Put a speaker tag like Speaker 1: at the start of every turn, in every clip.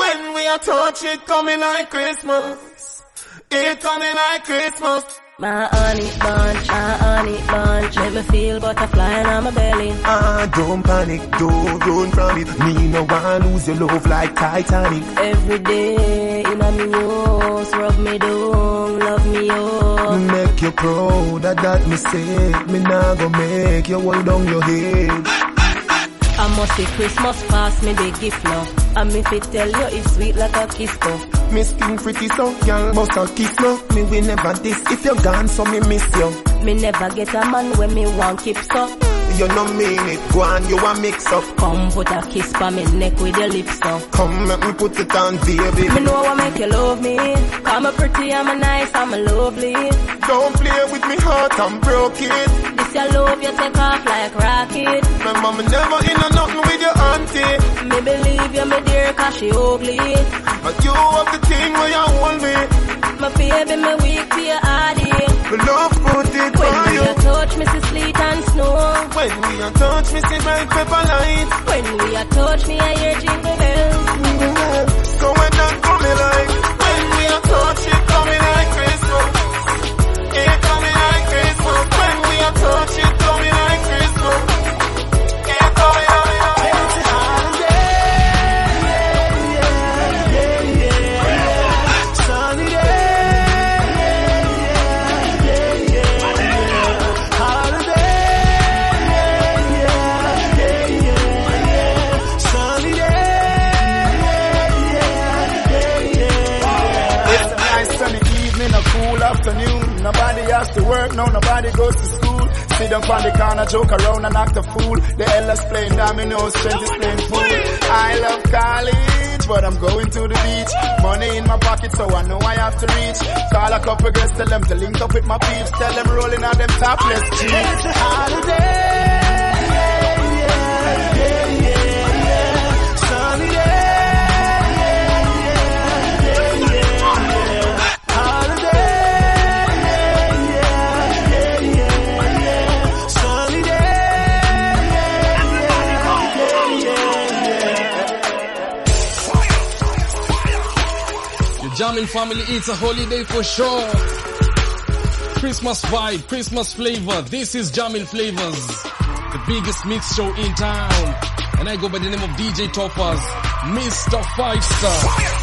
Speaker 1: When we are touch it coming like Christmas. It coming like Christmas.
Speaker 2: My honey bunch, make me feel butterfly on my belly.
Speaker 1: Don't panic, don't run from it. Me no wanna lose your love like Titanic.
Speaker 2: Every day in a me house, rub me down, love me up.
Speaker 1: Me make you proud, that me say. Me nah go make you hold down your head.
Speaker 2: I must say Christmas past me the gift now. And me fit tell you it's sweet like a kiss though.
Speaker 1: Me skin pretty so, y'all must have kiss no. Me will never this if you're gone so me miss you.
Speaker 2: Me never get a man when me want keep so.
Speaker 1: You no mean it, go on, you a mix up.
Speaker 2: Come put a kiss pa me neck with your lips now.
Speaker 1: Come make me put it on, baby.
Speaker 2: Me know I make you love me. I'm a pretty, I'm a nice, I'm a lovely.
Speaker 1: Don't play with me heart, I'm broke it.
Speaker 2: This your love, you take off like rocket.
Speaker 1: My mama never in a nothing with your auntie.
Speaker 2: Me believe you, me dear, cause she ugly.
Speaker 1: But you have the thing where you hold me.
Speaker 2: My baby, me weak for your hardy.
Speaker 1: Me love put it
Speaker 2: when
Speaker 1: for you.
Speaker 2: When we touch me, see sleet and snow.
Speaker 1: When we a touch me, see bright pepper light.
Speaker 2: When we a touch me, I hear jingle bells.
Speaker 1: So when that coming like, when we a touch it coming like Christmas. It coming like Christmas. When we a touch it coming like Christmas. It coming like
Speaker 3: afternoon. Nobody has to work, no, nobody goes to school. Sit down on the corner, joke around and act a fool. The elders playing dominoes, strength is playing pool. I love college, but I'm going to the beach. Money in my pocket, so I know I have to reach. Call a couple girls, tell them to link up with my peeps. Tell them rolling on them topless jeans. It's a holiday. Sunny day.
Speaker 4: Jamming family, it's a holiday for sure. Christmas vibe, Christmas flavor. This is Jamming Flavors, the biggest mix show in town. And I go by the name of DJ Toppers, Mr. 5-Star.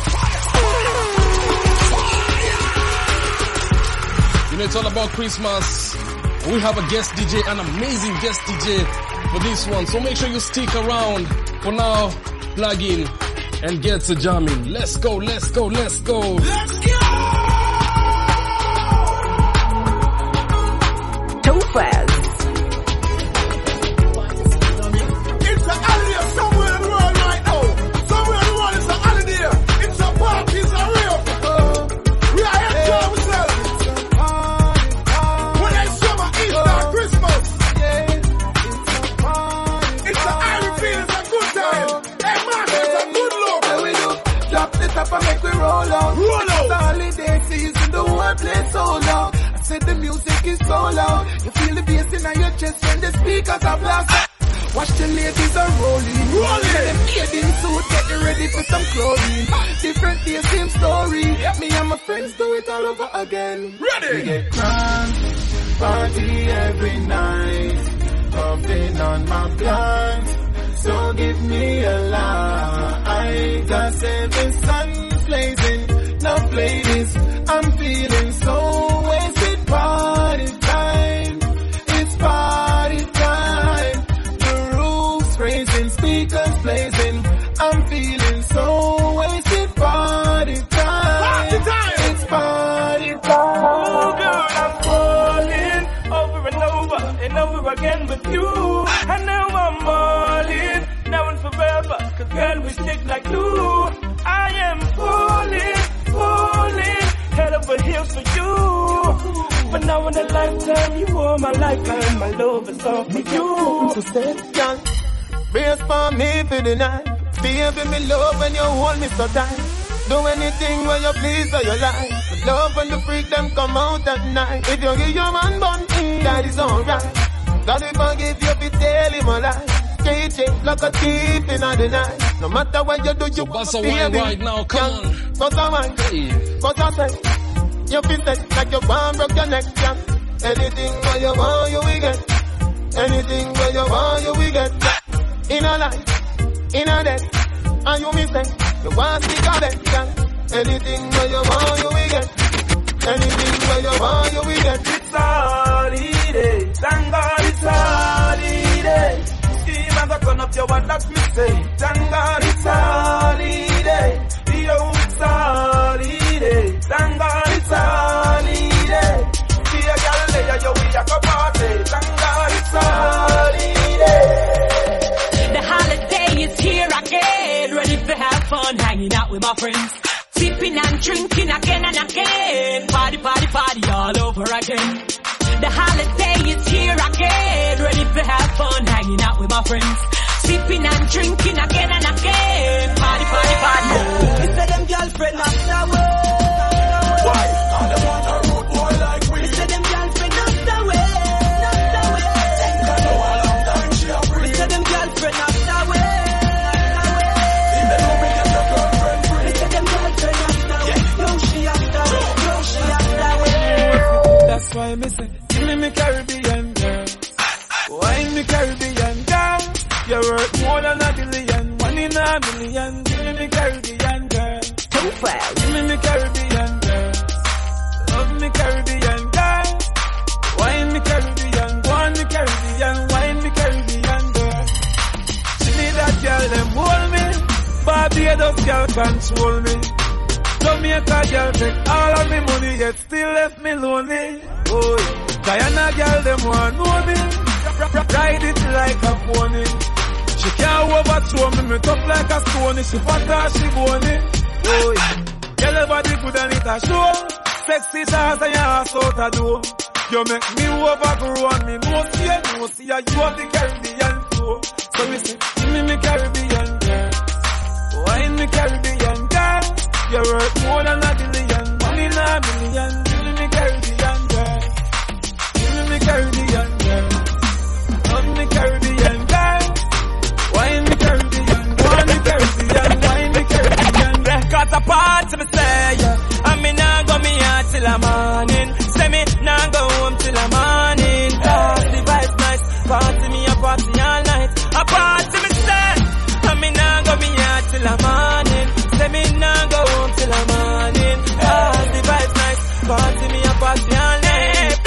Speaker 4: You know, it's all about Christmas. We have a guest DJ, an amazing guest DJ for this one. So make sure you stick around. For now, plug in and get to jamming. Let's go, let's go, let's go. Let's go!
Speaker 2: Too fast.
Speaker 3: It's a holiday somewhere in the world right now. Somewhere in the world it's a holiday. It's a party, it's a real. We are enjoying ourselves. When it's summer, Easter, Christmas. It's a Irish feel, it's a good time. Hey man, it's a good look. Drop the top and make we roll out. Roll out. The holiday season, the whole place sold out. I said the music is so loud. You feel the bass in your chest when the speakers are blast. Watch the ladies are rolling. Rolling. Them bathing suit, getting ready for some clothing. Different days, same story. Me and my friends do it all over again. Ready. We get drunk, party every night. Puffing on my blunt. So give me a light. Got 7 suns blazing. Now ladies, I'm feeling so wasted. Party time. It's party time. The roof's raising, speakers blazing. I'm feeling so wasted. Party time. Party time. It's party time. Oh girl, I'm falling over and over again with you. And now I'm all in. Now and forever, 'cause girl, we stick like glue. I am falling, head over heels for you. But now in a lifetime, you are my lifeline. My love is all for you.
Speaker 1: So say, girl, brace for me for the night. Baby, me love when you hold me so tight. Do anything when you please or you like. But love when the freak them come out at night. If you give your man bun, that is alright. God will forgive you if you tell him a lie. Straight
Speaker 3: shake like a thief in the night. No matter what you do, you
Speaker 4: bust a wine right now, come on.
Speaker 3: Bust a wine, bust a sex. You feel sex like you want broke your neck, yeah. Anything where you want, you will get. Anything where you want, you will get. In a life, in a death, and you miss it. You want to stick on it, yeah. Anything where you want, you will get. Anything where you want, you will get.
Speaker 1: It's holiday, thank God it's holiday. Scheme and go turn up your one, that's me say. Thank God it's holiday. Yo, it's holiday. Thank God it's holiday. See a girl there, yo, we a go party. Thank God it's holiday.
Speaker 2: The holiday is here again, ready to have fun, hanging out with my friends. Sipping and drinking again and again. Party, party, party all over again. The holiday is here again. Ready to have fun, hanging out with my friends. Sipping and drinking again and again. Party, party, party.
Speaker 1: You say them girlfriend not the way. Why? All them want a road boy like we.
Speaker 2: You say them girlfriend not the way. Not the way.
Speaker 1: Cause no one long time she a free.
Speaker 2: You say them girlfriend not the way.
Speaker 1: Even though me get your girlfriend free.
Speaker 2: You say them girlfriend not the way. No, she has the way. No, she has the way.
Speaker 1: That's why me say, give me Caribbean girl. Wine me Caribbean girl. You're worth more than $1 billion. One in a million. Give me Caribbean girl.
Speaker 2: Too fast.
Speaker 1: Give me Caribbean girl. Love me Caribbean girl. Wine me Caribbean. Go on me Caribbean. Wine me Caribbean girl. She need that girl, them hold me. Barbados girl control me. Jamaica girl take all of me money, yet still left me lonely. Oh, Guyana girl, them want know me. Ride it like a pony. She can't overthrow me, me tough like a stone. She fat or she bony. Oh, girl, your body good and it a show. Sexy stars and your ass out a door. You make me overgrow and me no see ya, you have the Caribbean flow. So we say, give me Caribbean girl. Wine me Caribbean girl. You're worth more than $1 billion. One in a million. Give me Caribbean girl. Give me Caribbean girl. Love me Caribbean girl. Wine me Caribbean. Wine me Caribbean. Wine me Caribbean girl. Cause a party me say, yeah. And me nah go me out till the morning. Say me nah go home till the morning. Cause the vibe's nice. Party me a party all night. A party me say. And me nah go me out till the morning. Say me nah go home till the morning. Cause the vibe's nice. Party me a party all night.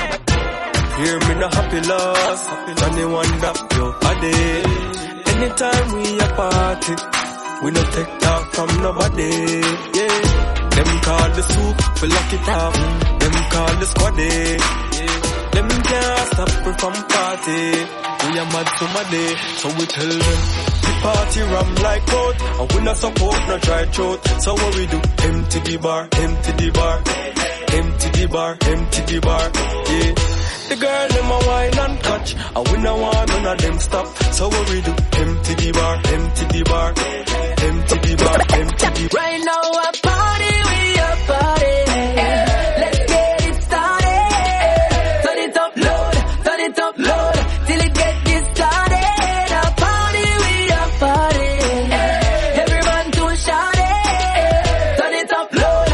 Speaker 5: Hear me no happy loss. Johnny wonder your body. Anytime we a party, we no take talk from nobody. Yeah. Them call the soup, we lock it up. Them call the squaddy. Yeah. Them can't stop we from party. We a mad somebody, so we tell them. The party ram like out, and we not support no dry throat. So what we do? Empty the bar, empty the bar. Empty the bar, empty the bar. Yeah. The girl them a wine and catch, and we no want none of them stop. So what we do? Empty the bar, empty the bar. Empty the bar, empty the bar.
Speaker 2: Right now a party, we a party. Let's get it started. Turn it up loud, turn it up loud, till it get this started. A party, we a party. Everyone do shout it. Turn it up loud,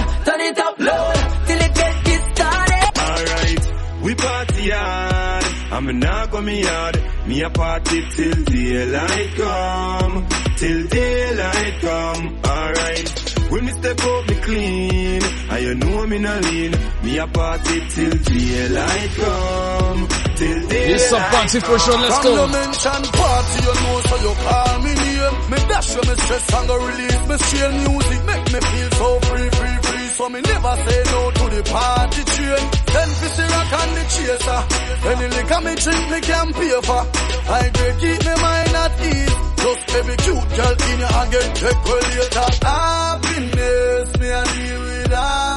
Speaker 2: till it get this started.
Speaker 6: Alright, we party hard, and me nah go me yard. Me a party till daylight come. Till daylight come, alright. When me step up, me clean, and you know me no lean. Me a party till daylight come. Till daylight.
Speaker 4: It's a party for sure, let's go.
Speaker 3: From you mention party, you know, so you call me name. Me dash you, me stress and go release. Me strain music, make me feel so free. So me never say no to the party train. Then Fissy Rock and the chaser. Any liquor me drink, me can pay for. I grade keep me mind at ease. Just every cute girl in your hand get take well later. Happiness, me a deal with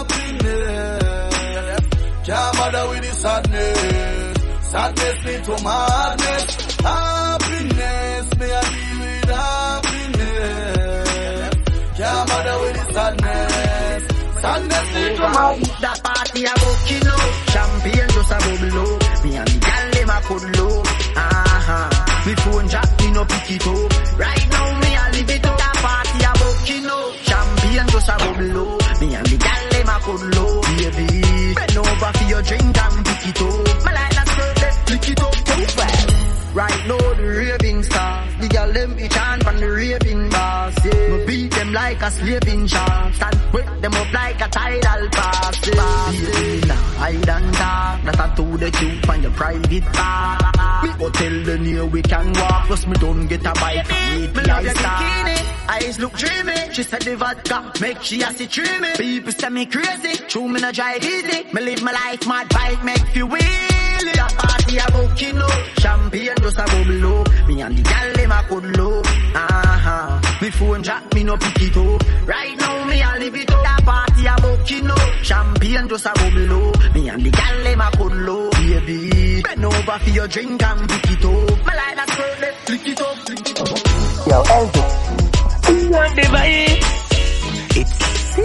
Speaker 3: happiness. Can't bother with the sadness. Sadness lead to madness. Happiness, me a deal with happiness. Can't bother with the sadness. Sadness lead to madness.
Speaker 7: That party a bucking up. Champagne just a bubble up. Me and the gal them a cuddle up. Me Me phone jack, me no pick it up. Right now me a live it up. That party a bucking up. Champagne just a bubble up. Me and the gal them a cuddle up. Baby, bend over for your drink and pick it up. Me like that skirt, let's flick it up too well. Right now the raving stars, the gal them be chant from the raving bars. Yeah. Me beat them like a slaving chant, stand break them up like a tidal pass. Yeah. Hide and talk, that I to the cute on your private part. Me go tell the near we can walk, plus me don't get a bite. Me love your bikini, eyes look dreamy. She said the vodka make she a see dreamy. People say me crazy, true me no drive easy. Me live my life mad bike make you wheel. That party a booking up, champagne just a bubble up. Me and the gal them a cuddle up. Me phone jack, me no pick it up. Right now me a live it up. That party a booking up, champagne just a bubble up. Me and the gal them a cuddle up. Baby, bend over for your drink and pick it up. Me like that skirt, let's flick it up, flick it up.
Speaker 8: Yo, Elvis, want the vibe? It's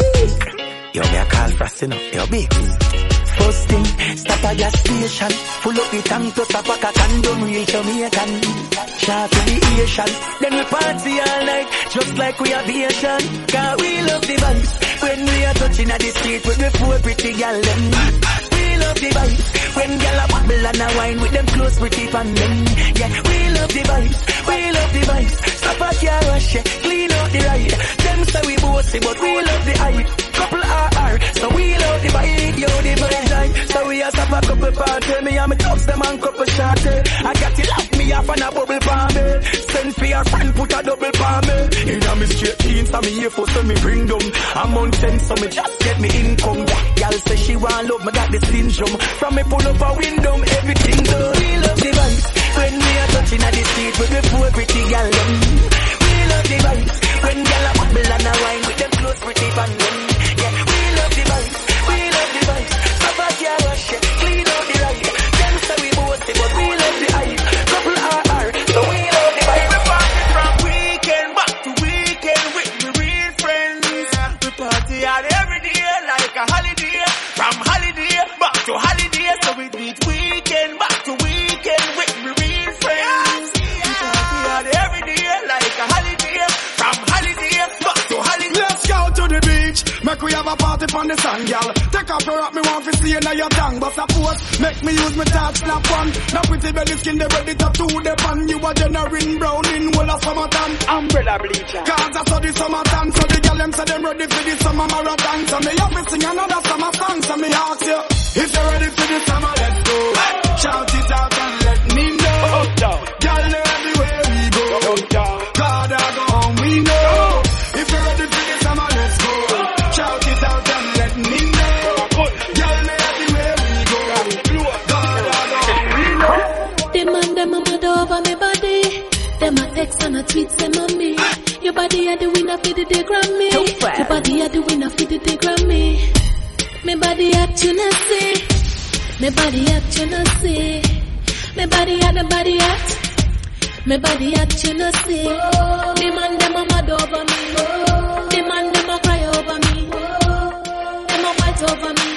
Speaker 8: sick. Yo, me a call Frosty now. Yo, big. First thing, stop at gas station. Full up the tank plus a pack of condom, real Jamaican. Shout to the Asian. Then we party all night, just like we aviation. Cause we love the vibes. When we are touching at the street with the four pretty gal them. We love the vibes. When gal a bubble and a wine with them close pretty fan them. Yeah, we love the vibes. We love the vibes. Stop at your rush, yeah. Clean out the ride. Them say we bossy, but we love the hype. Couple RR, so we love the vibe. Yo, the vibe. So we a stop a couple party. Me and me dogs them and couple shorty. I got it lock me off and a bubble for me. Send for your friend, put a double for me. In a me straight jeans, so me here for so me bring them. I'm on 10, so me just get me income. Y'all say she want love, me got the syndrome. From me pull up a window, everything done. We love the vibes. When we are touching at the street with the four pretty gal them. We love the vibes. When gal a bubble and a wine with them close pretty fan them. Yeah, we love the vibes. We love the vibes. Yeah, rush it, clean out the ride. Them say we bossy, but we love the hype. Couple RR, so we love the vibe.
Speaker 1: We party from weekend back to weekend with my real friends. We party out every day like a holiday. From holiday back to holiday, so we do it weekend back to weekend with my real friends. We party out every day like a holiday. From holiday back to holiday.
Speaker 3: Let's go to the beach, make we have a party on the sand, y'all. Take off your rock, me want to see you now your tongue. But suppose, make me use my touch snap on. Now pretty belly skin, they ready to do the pan. You a generating brown in whole of summertime. Umbrella bleacher. Cause I saw the summertime, so the girl them say them ready for the summer marathon. So me have to sing another summer song, so me ask you, if you're ready for the summer, let's go. Shout it out and let me know. Girl, everywhere we go. God, I go home, we know. If you're ready for the summer, let's go. Shout it out and let me know. Girl, everywhere we go. God, I go home, we know.
Speaker 9: The man, them a mad over me body. Them a text and a tweet, say mommy. Your body a the winner for the Grammy. Your body a the winner for the Grammy. Me body at you not see. Me body at you not see. Me body at the body at. Me body at you not see. The man them a mad over me. The man them a cry over me. Them a fight over me.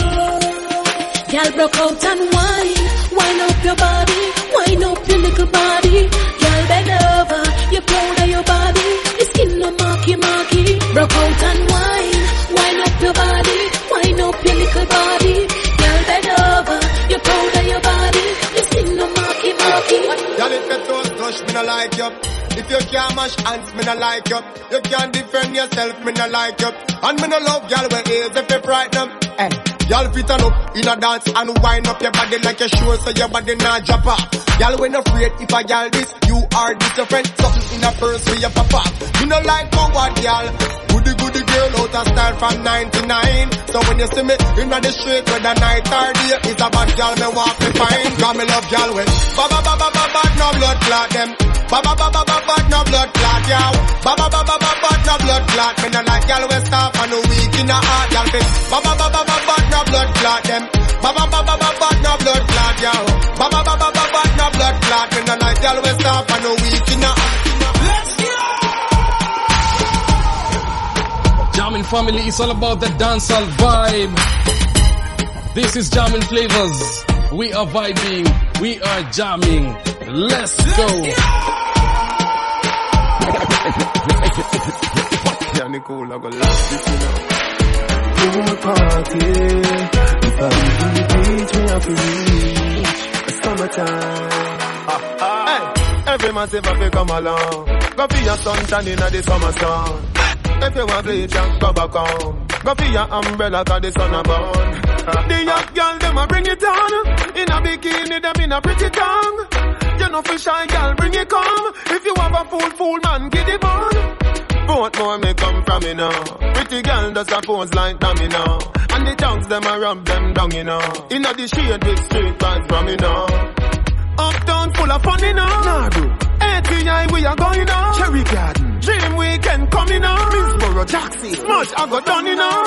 Speaker 9: Girl broke out and wine up your body, wine up your little body. Girl bend over, you're proud of your body. Your skin no marky. Broke out and wine up your body, wine up your little body. Girl bend over, you're proud of your body. Your skin no marky.
Speaker 1: Girl, if your toes touch, me no like you. If you can't mash hands, me no like you. You can't defend yourself, me no like you. And me no love girl with ears if you frighten them. Y'all fit on up in a dance and wind up your body like a show so your body not drop off. Y'all when afraid if a y'all this, you are this your friend. Something in a purse for your papa. You no like forward y'all. Goody girl out of style from 99. So when you see me in the street whether night or day, it's a bad girl me walk me fine. Cause me love y'all with bad no blood clot them. Bad no blood clot y'all. Bad no blood clot. Me no like y'all with stop and no weak in a heart y'all fit. Bad no blood clot them. Bad no blood clot y'all. Bad no blood clot. Me no like y'all with stop and no weak in a heart. Let's go.
Speaker 4: Jamming family, it's all about the dancehall vibe. This is Jamming Flavors. We are vibing, we are jamming. Let's go.
Speaker 3: Yeah, Nicole, I got love this, you know. Pool party. If I leave the beach, me have to reach. It's summertime. Hey, every man say if I come along. Go for your sunshine in the summer sun. If you want bleach, go back home. Go for your umbrella, cause the sun a burn. The young girl, them a bring it down. In a bikini, them in a pretty tongue. You know for shy girl, bring it come. If you have a fool man, get it on. Both more may come from me now. Pretty girl does a pose like dummy now. And the tongues, them a rub them down, you know. In the shade with street vibes from me now. Uptown full of fun, you know. Nadu. ATI, we are going now. Cherry Garden. Dream Weekend coming now. Minsboro, Jackson. Smush, I got done, you know.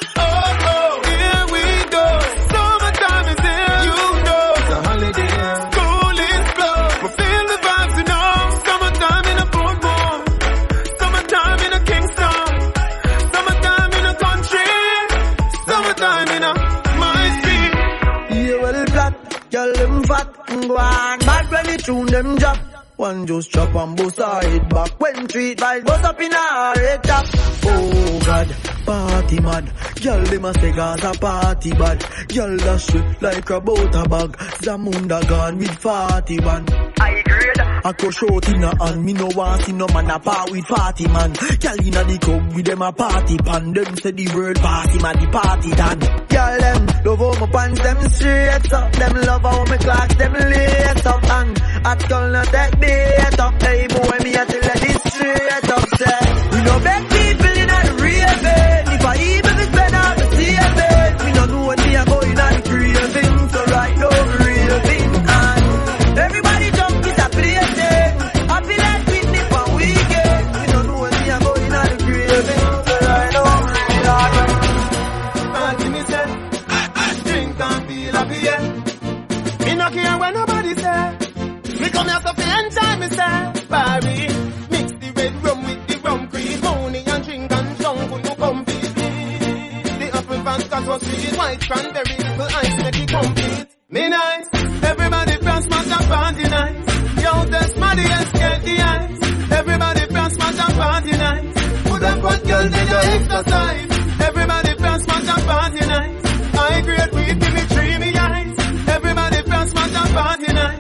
Speaker 3: Oh, here we go. Summertime is here, you know. It's a holiday. School is closed. We feel the vibes, you know. Summertime in a Portmore. Summertime in a Kingston. Summertime in a country. Summertime in a my street.
Speaker 7: Yeah, well, flat. Girl, them fat. Go on. Bad when they tune them drop. One just chop and bust her head back. When treat vibes bust up in her head top. Oh God, party mad. Girl, they must say Gaza party bad. Girl, that shit like a butter bag. Zamunda gone with 40 man. I grade. I go short in her hand. Me no want see no man a part with 40 man. Girl inna the club with them a party pan. Them say the word party man, the party done. Girl them love how my pants them straight up. Them love how my clocks them lace up. And at girl not take bait up. Hey boy, me a tell her this straight up. Say we no beg people inna the real bed. If I even be spend out the saving, we no know what we are going on the craving. So right now we raving and everybody jump is a plaything. I feel like Whitney for weekend. We don't know what we are going on the craving. So right now we raving.
Speaker 3: Party me say, drink and feel happy, yeah. Me no care when nobody say. Me come here so fi enjoy myself. Barry, mix the red rum with the rum cream. Honey and drink and jungle, you come feed me. The apple vodka so sweet, white cranberry, little ice make it complete. Me nice, everybody press match and party nice. Yo, that's money and get the ice. Everybody press match and party nice. Put up what girl did you exercise. Everybody press match and party nice. I agree with give me dreamy eyes. Everybody press match and party nice.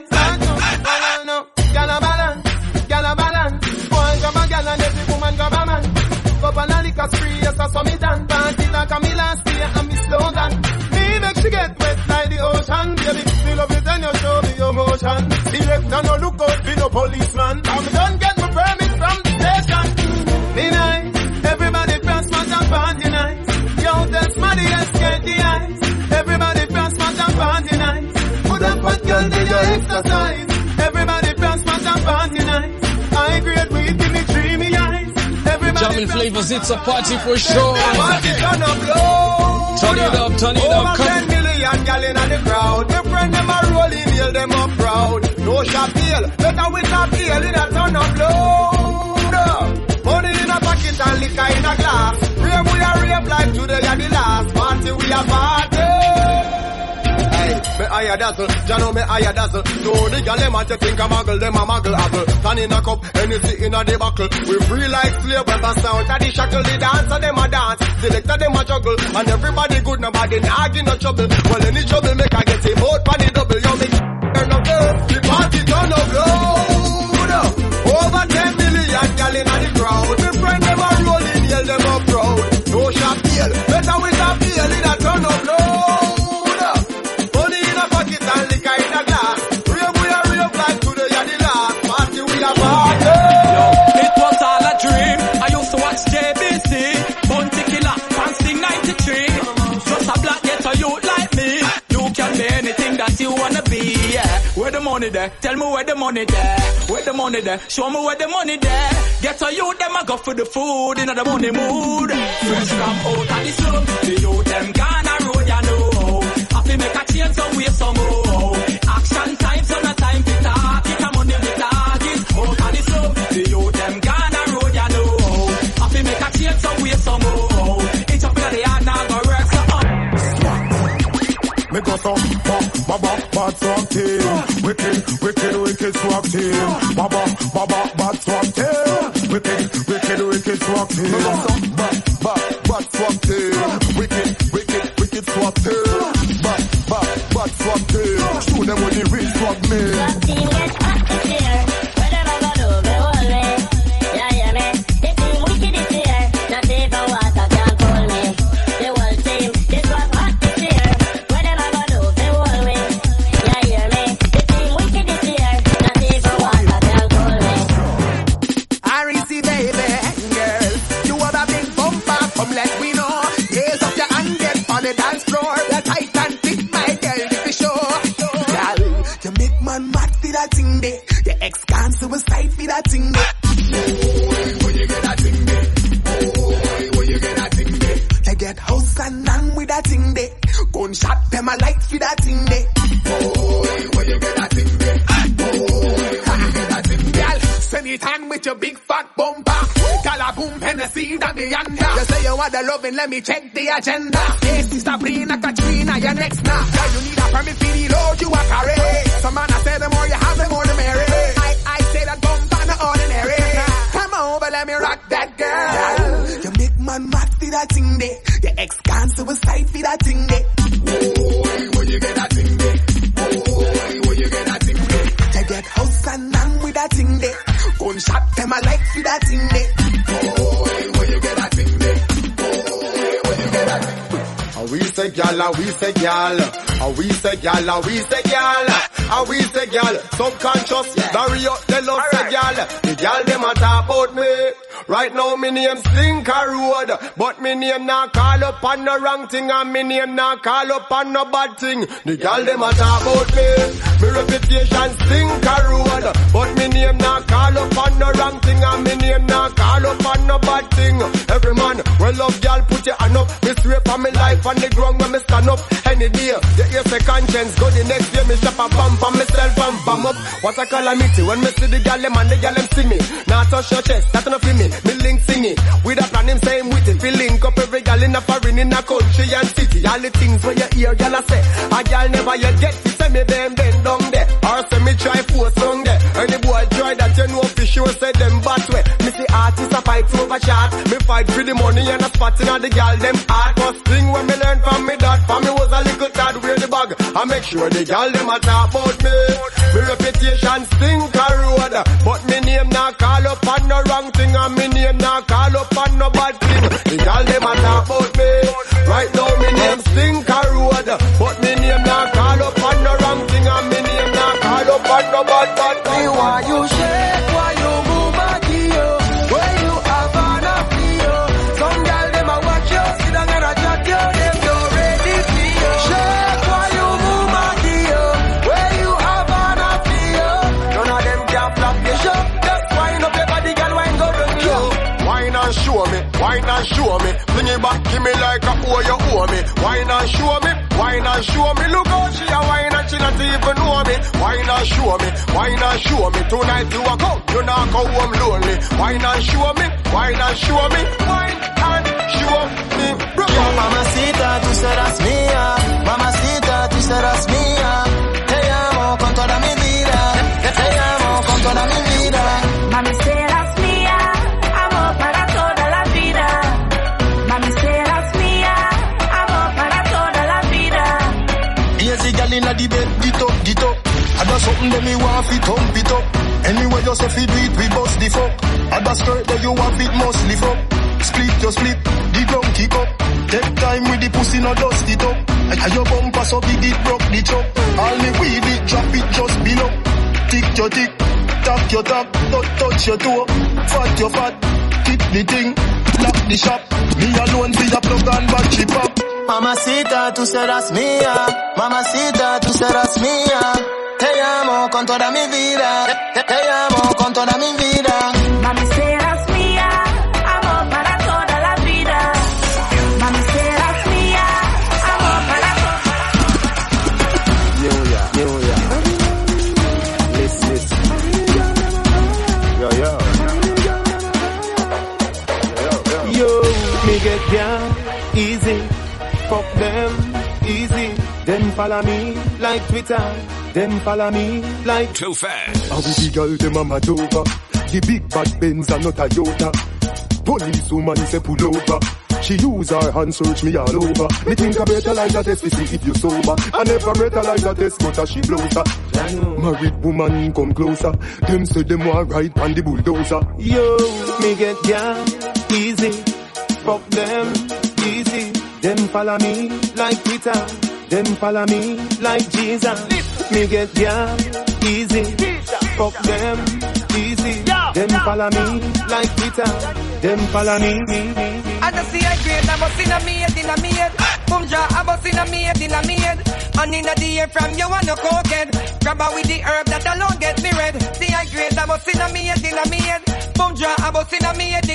Speaker 3: Yes, I saw me done. Party like a me last year and me slow down. Me make she get wet like the ocean. Baby, me love it and you show me your motion. Director no look out, be no policeman. I'm done get my permit from the station. Me nice, everybody press match and party nice. Yo, that's money, yes, get the ice. Everybody press match and party nice. Put up what girl did you exercise. Everybody press match and party nice. I agree with give me dreamy eyes.
Speaker 4: Jamming flavors, it's a party for sure.
Speaker 3: Party turn up low.
Speaker 4: Turn it up, turn it up.
Speaker 3: Over 10 million gal in the crowd. My friend them a rolling, hail them up proud. No shop deal, better with a deal in a turn up low. Money in a pocket and liquor in a glass. Rave we a rave like today and the last. Party we a party. Me higher dazzle, ya know me higher dazzle. So the gal them a think a muggle, them a muggle apple. Tan in a cup, anything in a debacle. We free like slave, when the sound of the shackle, the dancer them a dance, selector them a juggle, and everybody good, nobody nah give no trouble. Well any trouble make I get him out for the double. Yo me turn up the party turn up loud. Over 10 million gal in the crowd. Me friend them a rolling, yell them up proud. No shop deal, better with a deal in a turn up loud.
Speaker 10: It was all a dream. I used to watch JBC, Bounty Killer, Fancy 93. Just a black ghetto youth like me. You can be anything that you wanna be. Yeah. Where the money there? Tell me where the money there. Where the money there? Show me where the money there. Ghetto youth them a go for the food in the money mood. Fresh come out of the slum. The youth them gonna road ya know. Happy make a change some way somehow. Action time, so no time to talk. It's a money we target. Out of the slum. The youth them gonna road ya know. Happy make a change some way somehow. It's up in the yard now go work so up.
Speaker 3: Me go some bad something. Wicked, so I Wicked swap team. Bad swap team. Wicked swap team. Bad swap team. Show them what the real swap mean.
Speaker 11: Swap team get hot this year. Whatever I do, they hold me. Yeah, hear me? The team wicked this year. Not even water can cool me. The whole team, they swap hot this year. Whatever I do, they hold me. Yeah, hear me? The team wicked this year. Not even water can cool me.
Speaker 3: Arisi baby, girl, you have a big bumper. Come let me know. Raise up your hand, get on the dance floor. The tight and fit, my girl, if you show. Girl, you make man mad for that thing there. Your ex can't suicide for that thing there. Boy, where you get that thing there? Boy, where you get that thing there? You get house and none with that thing there. Gunshot them a light for that thing there. Boy, where you get that thing there? Boy, where you get that thing there? Girl, send it on with your big fat bumper. Calaboom, Hennessy, that the yonder. You say you want the loving, let me check the agenda. Hey, Sister Brina, Katrina, you're next now. Girl, you need a permit for the load you a carry. Some man I say the more you have, the more the merry. I say that bumper not ordinary. Come over, let me rock that girl. You make man mad for that thing there. Your ex can't suicide for that thing there. Boy, where you get that thing there? Boy, where you get that thing there? You get house and none with that thing there. Gunshot them a light for that thing there. Boy, where you get that thing there? Boy, where you get that thing there? We say gyal, we say gyal. We say gyal, we say gyal. We say gyal. Subconscious, marry up the love say gyal. The gyal them a talk about me. Right now me name Slinker Road, but me name not call up on the wrong thing, and me name not call up on no bad thing. The gyal them a talk about me. Me reputation Slinker Road, but me name not call up on the wrong thing, and me name not call up on no bad thing. Every man well love gyal, put your hand up. Me swear for me life on the ground when me stand up. Any day, you hear say conscience go the next day. Me stop a bump on myself and bam up. What a calamity when me see the gyal them and the gyal them see me. Now touch your chest, that's enough for me. Me link singing with a plan him same with it. We link up every gal in a foreign, in a country and city. All the things when you hear gal a say, a gal never yet get to say me them bend down there, or say me try force on there. Any boy try that you know for sure say them bad way. Me see artists a fight over shot. Me fight for the money and a spot in the gal them heart. First thing when me learn from me dad, for me was a little tad wear the bag. I make sure the gal them a talk about me. Me reputation Slinker Road, but me name not call up on no wrong thing, and me name not call up on no bad thing. The gal them a talk about me. Right now me name Slinker Road, but me name not call up on no wrong thing, and me name not call up on no bad thing.
Speaker 12: Why you shake, why you move back here? Where you have an appeal? Some gal them a watch you, sit down and a chat you, them don't ready for you. Shake, why you move back here? Where you have an appeal? None of them can flop the show. Just wind up your body, gal, wine go run you.
Speaker 3: Wine and show me, wine and show me. Bring it back, give me like a owe you owe me. Wine and show me, wine and show me. Look how she a wine and she not even know me. Wine and show me, wine and show me. Tonight you a come, you not go home lonely. Wine and show me, wine and show me. Wine and show me.
Speaker 12: Yo, mamacita, tú serás mía. Mamacita, tú serás mía. Te amo con toda mi vida. Te amo con toda mi vida.
Speaker 11: Mami, serás mía, amor para toda la vida. Mami, serás mía, amor para toda la vida.
Speaker 12: Easy gal inna the bed, get up. I do something that me want fi thump it up. Anyway you say fi do it, we bust the fuck. I do skirt that you have it must lift up. Split your split, the ground kick up. Take time with the pussy, no dust it up. And your bumper so big it broke the chop. All me weed it, drop it just below. Tick your tick, tap your tap, touch your toe. Fat your fat, tip the thing, lock the shop. Me alone be a plug and battery pop. Mamacita, tú serás mía. Mamacita, tú serás mía. Te amo con toda mi vida. Te amo con toda mi vida.
Speaker 11: Mami, serás mía, amor para toda la vida. Mami, serás mía, amor para
Speaker 3: New Year. Listen. Yo, me get down easy. Fuck them easy. Them follow me like Twitter. Them follow me like
Speaker 13: Too fast.
Speaker 3: I will be girl them a mad over.
Speaker 12: the big bad Benz and not Toyota. Police woman say pull over. She use her hand search me all over. Me think I better like that test to see if you sober. I never better like that test, but she blows her. Married woman come closer. Them say them want ride on the bulldozer.
Speaker 1: Yo, me get down easy. Fuck them easy. Them follow me like Peter. Them follow me like Jesus. Me get down easy. Fuck them easy. Them follow me like Peter. Them follow me.
Speaker 13: I just see a grade, I bust in a maid. Boom jaw, I bust in a maid. And in the air from you and no cokehead. Grab her with the herb that alone get me red. See a grade, I bust in a maid. Boom jaw, I bust in a maid.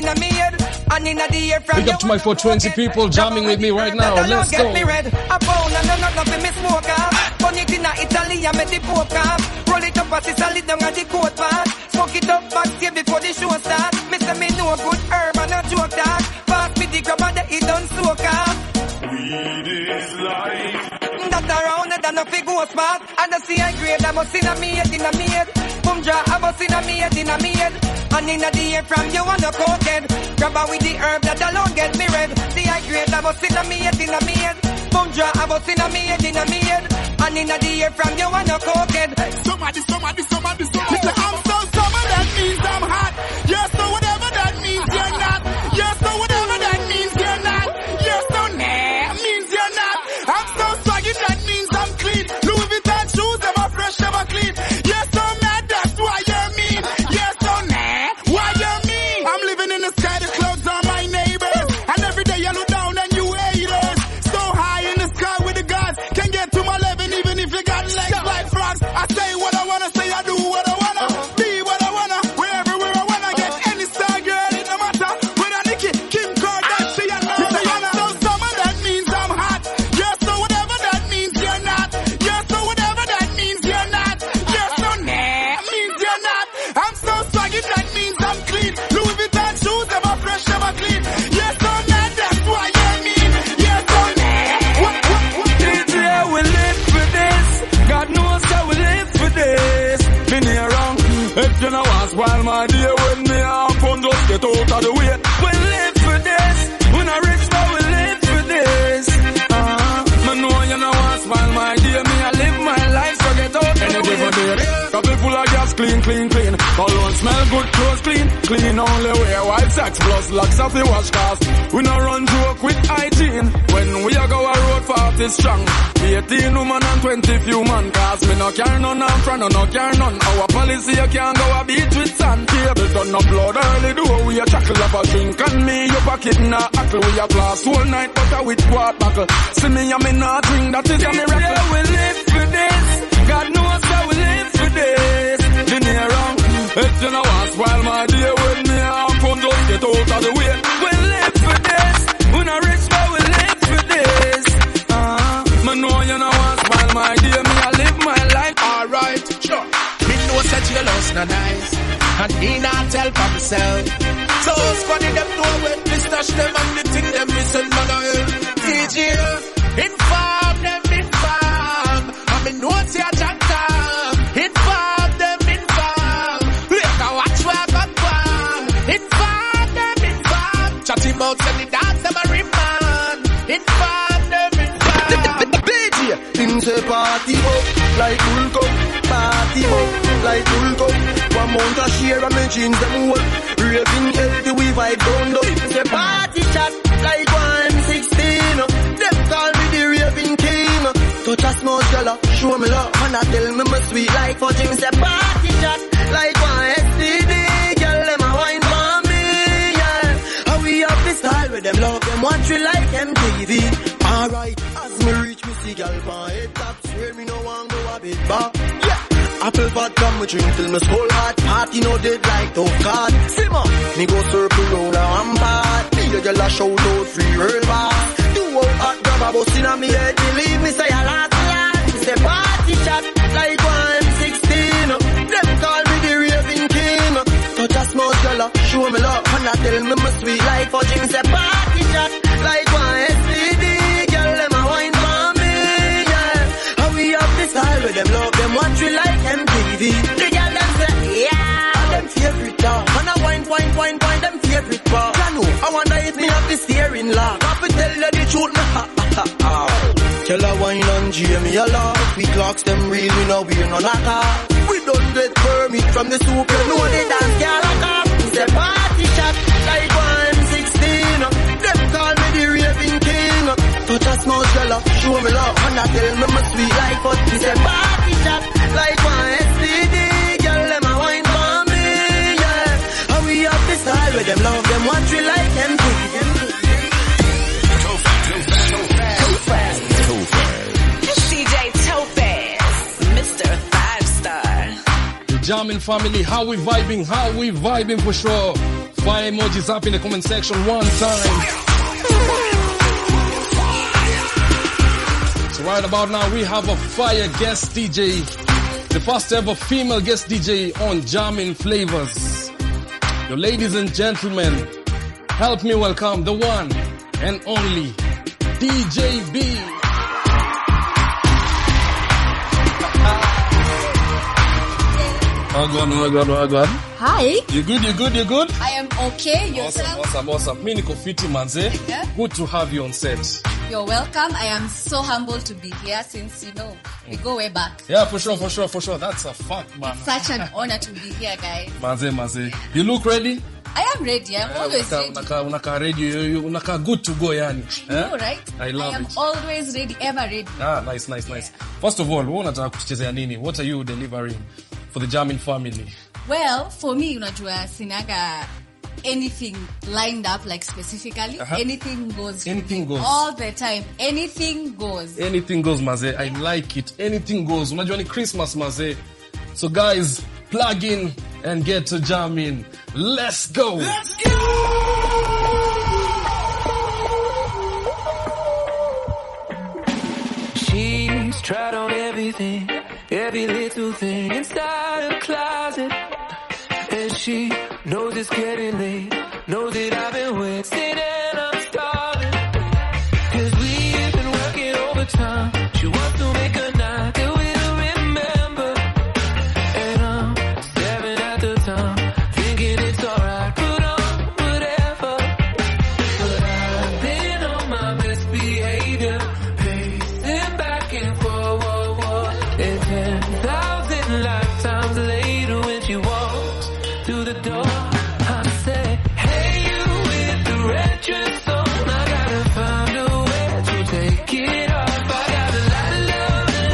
Speaker 13: And in the air from
Speaker 4: Big up to my 420 people jamming with me right now. Let's go.
Speaker 13: A pound and nothing me smoke off. Burn it in Italy, I make the poke off. Roll it up as it's a lid down at the coat part. Smoke it up backstage before the show start. Me say me know a good herb and a joke talk. Pass me the grab and the it done soak off.
Speaker 6: Weed is life.
Speaker 13: That around it and nothing go smart. And I see a grade, I must in a maid. Boom jaw, I must in a maid. And in the air from you and no cokehead. Grab her with the herb that alone get me red. See I grade, I must in a maid. Boom jaw, I must in a maid. And in the air from you and no cokehead.
Speaker 3: Somebody. Listen, I'm so summer, that means I'm hot. Yes, so whatever that means you're not. Yes, so whatever that means you're not. Yes, so nah, means you're not. I'm so swaggy, that means I'm clean. Louis Vuitton shoes, never fresh, never clean. Yes, so mad, that's why you're mean. Yes, so nah, why you're mean. I'm living in the sky, the clouds are my neighbors. And every day I look down and you haters. So high in the sky with the gods. Can get to my level even if you got legs like frogs. I say what I wanna say, I do what I wanna. Be what I wanna, wherever I wanna. Get any star girl, it no matter. When I Nicki, Kim Kardashian, Rihanna. So summer, that means I'm hot. Yes, so whatever that means you're not. Yes, so whatever that means you're not. Yes, so nah, means you're not. I'm so swaggy, that means I'm clean. Louis Vuitton shoes, never fresh, never clean. Yes, so nah, that's why you're mean. Yes, so nah.
Speaker 10: DJ, we live for this. God knows how we live for this. Been here wrong. If you know us while my dear with me, I'm fun, just get out of the way. We live for this. We not rich, but we live for this. Me know you know us while my dear me, I live my life, so get out energy for this. Couple full of gas, clean. Cologne smell good, clothes clean only wear white socks plus locks of the wash cast. We no run joke with hygiene. When we a go a road 40 strong. 18 woman and 20 few man. Cause me no care none and front no care none. Our policy you can't go a beat with sand. Table turn up blood early do we a chuckle up a drink. And me your pocket na ackle. We a blast whole night butter with quart buckle. See me and me not drink, that is a miracle. Yeah, we live for this. God knows how we live for this. Been here wrong. If you know us while my dear with me, I'm fun, just get out of the way. We live for this. We not rich, but we live for this. Me know you know us while my dear me, I live my life.
Speaker 14: Alright, sure. Me know that you lost no nice. And me not tell for myself. So funny them know when me stash them and the thing them missing man of hell. DJ, inform them, inform. And me know it's your jack time. Inform them, inform. Later watch where I got from. Inform them, inform. Chatting about send the dance them a remand. Inform them, inform.
Speaker 3: DJ, him say party up like full cup. Party up like full cup. One month a share and me jeans them whole. Raving healthy we vibe down low. Say party chat like 116. Them call me the raving king. Touch a small girl, show me love. And I tell me my sweet like fudging. Say party chat like 1 STD. Girl, them a wine for me, yeah. How we have this style with them love them watch we like MTV. Alright, as me reach me see girl pan head top. Swear me no one go a bit back. Yeah. Apple vodka me drink till me skull hot. Party no dead like tough card. Simmer, me go circle round now I'm bad. Me a girl a shout out free real boss. Do out hot grab a bus inna me head. Believe me say a lot. Me say party chat like 116. Them call me the raving king. Touch a small girl show me love. And I tell me my sweet like fudging. Say party chat like 1 STD. Girl them a wine for me, yeah. How we have this style with them love them watch we like MTV. The girl them say yeah. Them favorite dog.
Speaker 7: the steering lock. Have to tell you the truth, tell her wine on Jamie a lot. We clocks them real, we know we're no knocker. We don't get permit from the soup, you know they dance can't lock up. It's a party shot like 116. Them call me the raving king. Touch a small fella, show me love, and I tell me my sweet life. But it's a party shot like 1 STD. Girl, them a wine for me, yeah. And we have the style with them love them, watch we like them too.
Speaker 4: Jamming family, how we vibing for sure. Fire emojis up in the comment section one time. So right about now we have a fire guest DJ, the first ever female guest DJ on Jamming Flavors. Your ladies and gentlemen, help me welcome the one and only DJ B. Wagwan.
Speaker 15: Hi.
Speaker 4: You good?
Speaker 15: I am okay. Yourself?
Speaker 4: Awesome. Mimi niko fiti manze.
Speaker 15: Yeah.
Speaker 4: Good to have you on set.
Speaker 15: You're welcome. I am so humbled to be here since, we go way back.
Speaker 4: Yeah, for sure. That's a fact, man.
Speaker 15: Such an honor to be here, guys.
Speaker 4: Manze. You look ready?
Speaker 15: I am ready. I'm always ready.
Speaker 4: Unaka ready. Unaka good to go, yani.
Speaker 15: No, right?
Speaker 4: I love it.
Speaker 15: I am always ready, ever ready.
Speaker 4: Nice. Yeah. First of all, unataka kuchezea nini? What are you delivering for the Jamming family?
Speaker 15: Well, for me, unajua sinaga anything lined up, like specifically. Anything goes. All the time. Anything goes,
Speaker 4: maze. I like it. Anything goes. Unajua ni Christmas, maze. So guys, plug in and get to jamming. Let's go.
Speaker 16: She's tried on everything, every little thing inside her closet. And she knows it's getting late, knows that I've been wasting and I'm starving. 'Cause we've been working overtime. She wants to make a night that we'll remember. And I'm staring at the time, thinking it's alright, put on whatever. But I've been on my best behavior, pacing back and forward. And 10,000 lifetimes later when she walks through the door, I say, hey, you with the red dress on, I gotta find a way to take it off. I got a lot of love and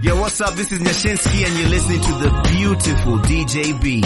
Speaker 17: Yo, what's up? This is Nyashinsky and you're listening to the beautiful DJ B.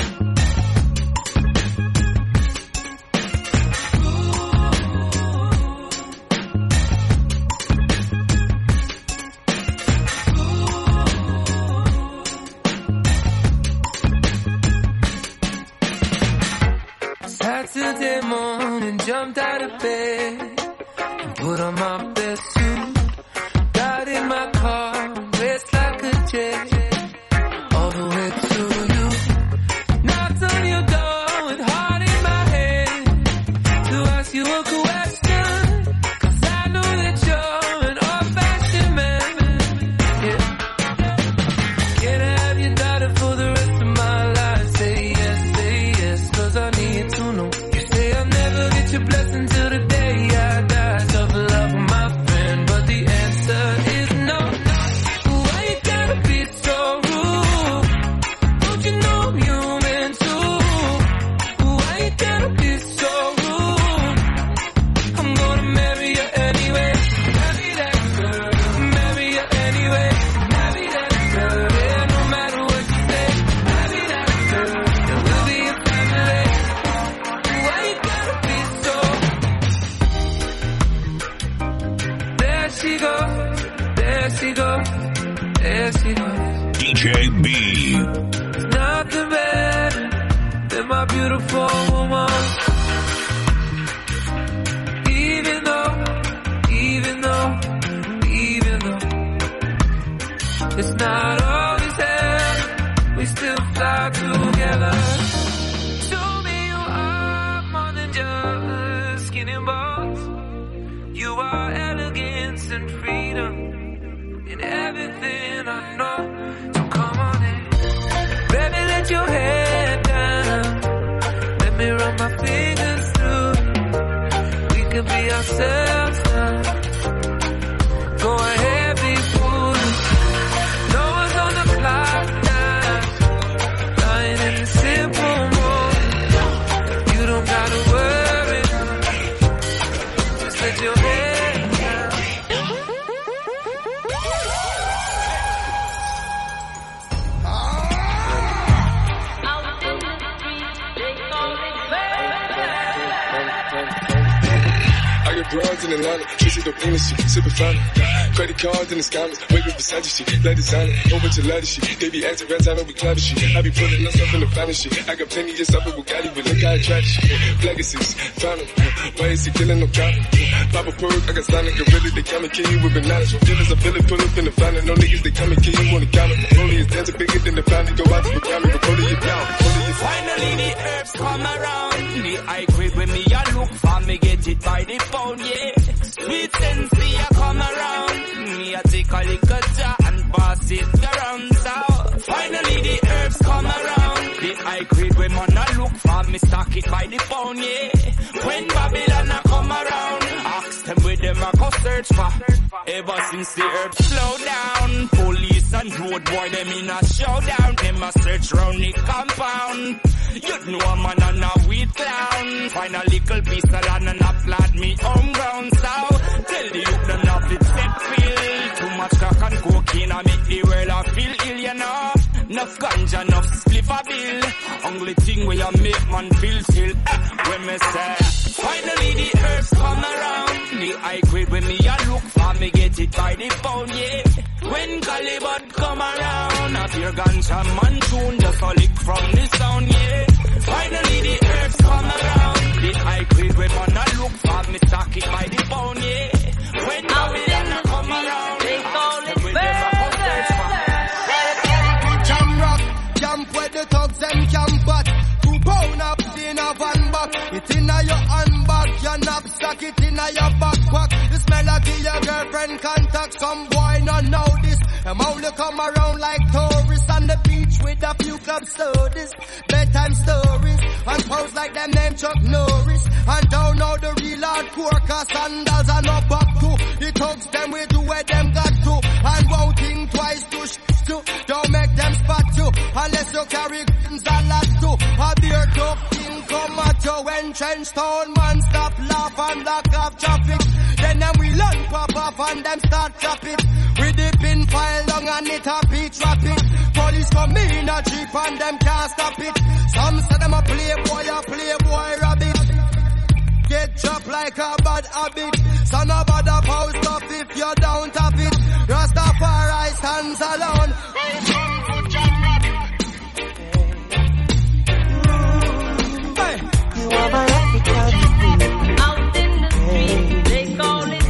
Speaker 16: Saturday morning, jumped out of bed and put on my best suit. Got in my car, raced like a jet, all the way to you. Knocked on your door with heart in my head to ask you a question, 'cause I know that you're an old-fashioned man. Yeah. Can I have your daughter for the rest of my life? Say yes, 'cause I need to know. You say I'll never get your blessing till the day I die. Tough love, my friend, but the answer is no. Why you gotta be so rude? Don't you know I'm human too? Why you gotta be so rude? I'm gonna marry you anyway. Marry that girl. Marry you anyway. Marry that girl. Yeah, no matter what you say. Marry that girl. And we'll be a family. Why you gotta be so? There she goes. There she goes. There she goes.
Speaker 18: DJ B.
Speaker 16: Nothing better than my beautiful woman. Even though it's not always there, we still fly together. Show me you are more than just skin and bones. You are elegance and freedom in everything I know. So come on in, baby, let your head down. Let me run my fingers through. We could be ourselves now. Go ahead, be foolish. No one's on the clock now. Lying in the simple moment. You don't gotta worry. Just let your head down.
Speaker 19: I got broads in Atlanta, kissing the penis shit, sipping fountain. Credit cards in the scammers, wake up beside you shit, let designer, whole bunch of leather shit. They be acting rats, I don't be clapping shit. I be putting myself in the finest shit. I got plenty of stuff with Bugatti, but look how I try this shit. Legacies, found them, why is he killing no cop? Pop a perk, I got Sonic Gorilla, they come and kill you with bananas. Dealers, I feel it, pull up in the fountain, no niggas, they come and kill you on the counter. Rolling is dancing bigger than the fountain, go out to the counter, but pull it down, pull it down.
Speaker 10: Finally the herbs come around. The high grade when me a look for me get it by the pound, yeah. Sweet sensei a come around. Me a take a little jar and pass it around. So finally the herbs come around. The high grade when man a look for me stock it by the pound, yeah. When Babylon a come around, ask them where them a go search for. Ever since the herbs slow down, police and road boy them in a showdown. Them a search round the compound. You know a man and a weed clown. Find a little piece of land and applaud me home ground. So tell the youth them not it set feel. Too much crack and cocaine I make the world a feel ill, you know. Enough ganja, enough spliff a bill. Only thing where you make man feel still. When me say finally the herbs come around. The high grade when me a look for me get it by the pound, yeah. When Calibut come around, a pure ganja man tune just a lick from the sound, yeah. Finally the herbs come around. The high grade when man a look for me stock it by the pound, yeah. When Babylon a come around, they call it
Speaker 3: Jam rock, camp where the thugs them camp at. 2 pound up in a van back. It in a your handbag, your knapsack, it in a your backpack. This melody your girlfriend contact. Some boy not know this. Them only come around like tourists on the beach with a few club sodas, bedtime stories, and pose like them name Chuck Norris. And don't know the real hardcore, cause sandals are no back to. The thugs them way to where them got to. And won't think twice to don't make them spot you. Unless you carry guns a lot too. A beer talk king come at you. When trench town man stop laugh and lock off traffic. Then we learn pop off and them start chop it. With the pin file long and it happy. a jeep and them can't stop it. Some say them a playboy rabbit. Get chopped like a bad habit. So no bother post up if you don't have it. Rastafari stands alone.
Speaker 18: You are my African queen. Out in the street, they call it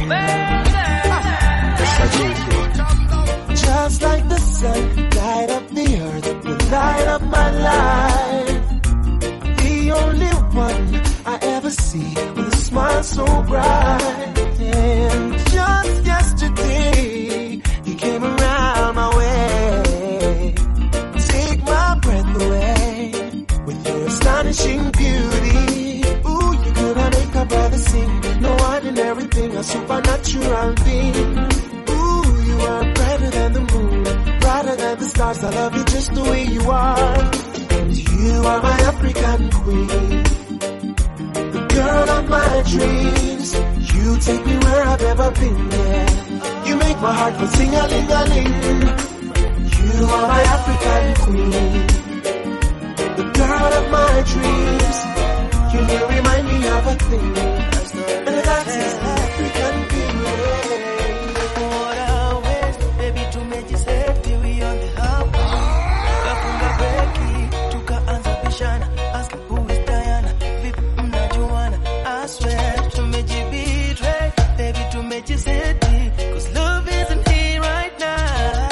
Speaker 18: murder. Just like the sun, light up the earth, you light up my life. The only one I ever see with a smile so bright. And just yesterday, you came around my way. Take my breath away with your astonishing beauty. Ooh, you could have make a brother sing. No ordinary thing, a supernatural being. Ooh, you are brighter than the moon, brighter than the stars. I love you just the way you are. And you are my African queen, the girl of my dreams. You take me where I've ever been, yeah. You make my heart go sing-a-ling-a-ling. You are my African queen, the girl of my dreams. You may remind me of a thing, and that is African beauty. What a waste, baby, to make you say, we on the hub. Kafunga breki, tukaanza bishana. Ask who is Diana, vipi mnajuana. I swear, to make you betray, baby, to make you say, 'cause love isn't here right now.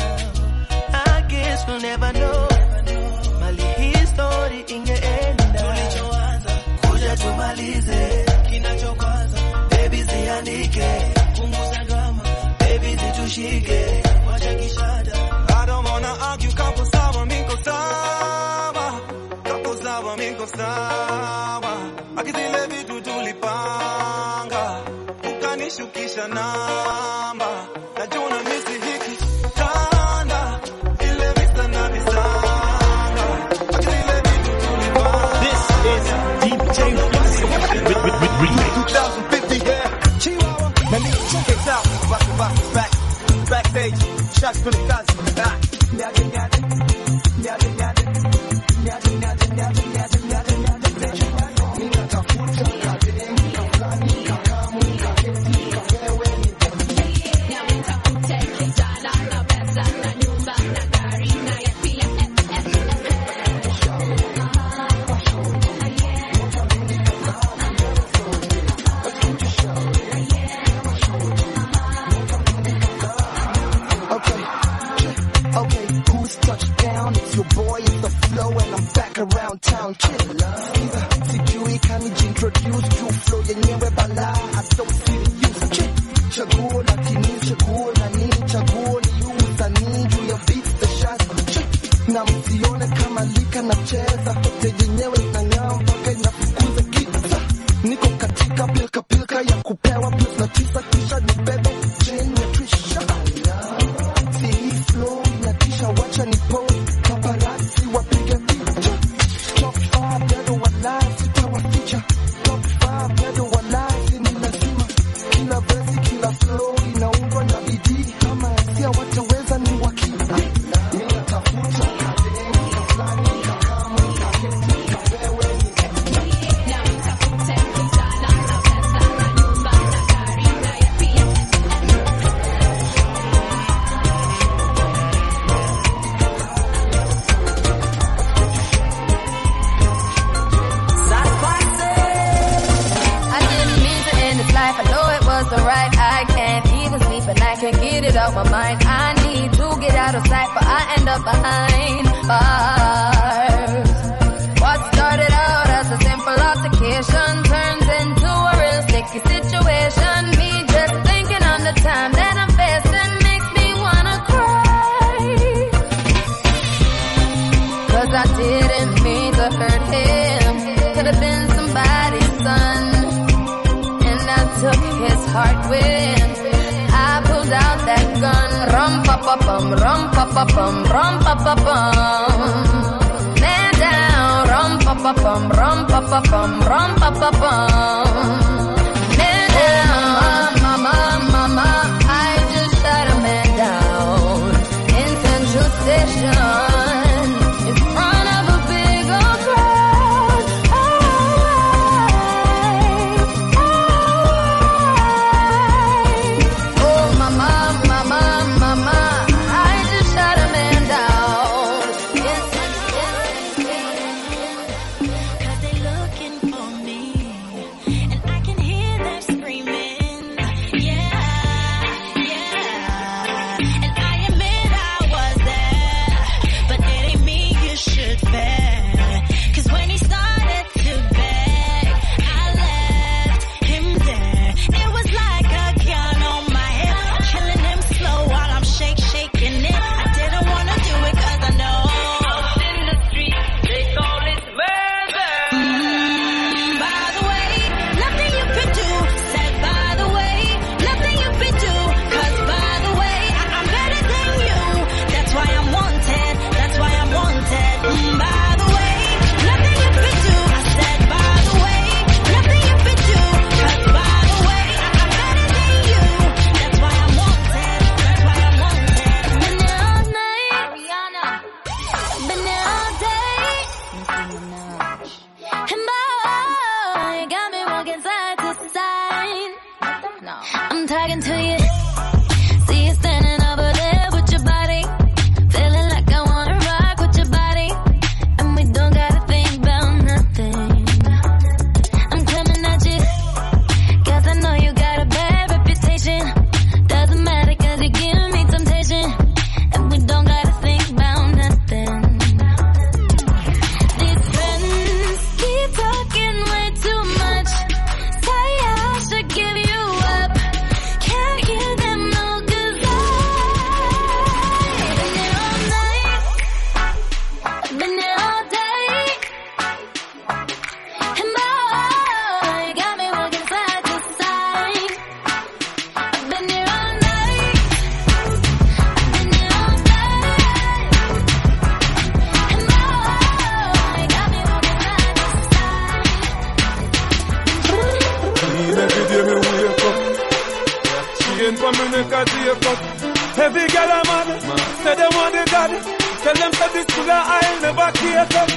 Speaker 18: I guess we'll never know. Mali hii story ingeenda. Tulichoanza, kuja tumalize. Kinachokwaza, baby ziandike. Punguza drama, baby zitushike. Wacha kishada.
Speaker 6: I don't wanna argue, kapo sawa, miko sawa. Kapo sawa, miko sawa. Akizile vitu tulipanga, ukanishukisha namba. Najua misi hiki tanda, ile visa na visanga. Akizile vitu tulipanga.
Speaker 20: This is DJ with remix.
Speaker 21: 2050, yeah. Chihuahua, let me check it out. Backstage, shots for the guns.
Speaker 18: Okay, who's touched down? It's your boy, it's the flow, and I'm back around town. Chilla, sijui kanijiintroduce to flow yenyewe bala. I don't see the use. Chaguo na tini, chaguo na nini, chaguo ni usanii juu ya beats the shots. Na msione kama lika na cheza, hote yenyewe inang'aa mpaka inafukuza giza. Niko katika pilka ya kupewa plus na tisa kisha nibebe Jane ya Trisha. Flow inatisha, wacha ni pose. Paparazzi wapige picha. Top 5 bado walai, sitawaficha. Top 5 bado walai, ni lazima. Kila verse, kila flow inaundwa na bidii. Kama hisia wataweza ni wakili. Mimi natafuta
Speaker 22: right, I can't even sleep and I can't get it out my mind. I need to get out of sight, but I end up behind bars. What started out as a simple altercation turns into a real sticky situation. Me just thinking on the time that I'm facing makes me wanna cry. 'Cause I didn't mean to hurt him. Could have been somebody's son. Took his heart with. I pulled out that gun. Rum pa pa bum, rum pa pa bum, rum pa pa bum. Man down. Rum pa pa bum, rum pa pa bum, rum pa pa bum. Man down. Mama, I just shot a man down in Central Station.
Speaker 2: And I admit I was there, but it ain't me you should fear. 'Cause when he started to beg, I left him there. It was like a gun on my head, killing him slow while I'm shaking it. I didn't wanna do it 'cause I know in the street they call it murder. By the way, nothing you could do. Said by the way, nothing you could do. 'Cause by the way, I'm better than you. That's why I'm wanted. That's why I'm wanted. By the way, nothing you could do. I said by the way, nothing you could do. 'Cause by the way, I'm better than you. That's why I'm wanted. That's why I'm wanted. Been there all night, Ariana. Been there all day, Nicki Minaj. And boy, you got me walking side to side. No, I'm talking to you. See you standing over there with your body, feeling like I wanna rock with your body, and we don't gotta think about nothing. I'm coming at you, 'cause I know you got a bad reputation. Doesn't matter 'cause you give me temptation, and we don't gotta think about nothing. These friends keep talking way too much. Say I should give you up. Can't give them no 'cause I've been there all night. I've been there all day. And boy, you got me walking side to side. I've been there all night. I've been there all day. And boy, you got me walking side to
Speaker 3: Every day me wake up, she ain't for me neck a take up. Every girl I'm mad, say them want the God. Tell them that this sugar I'll never cake up.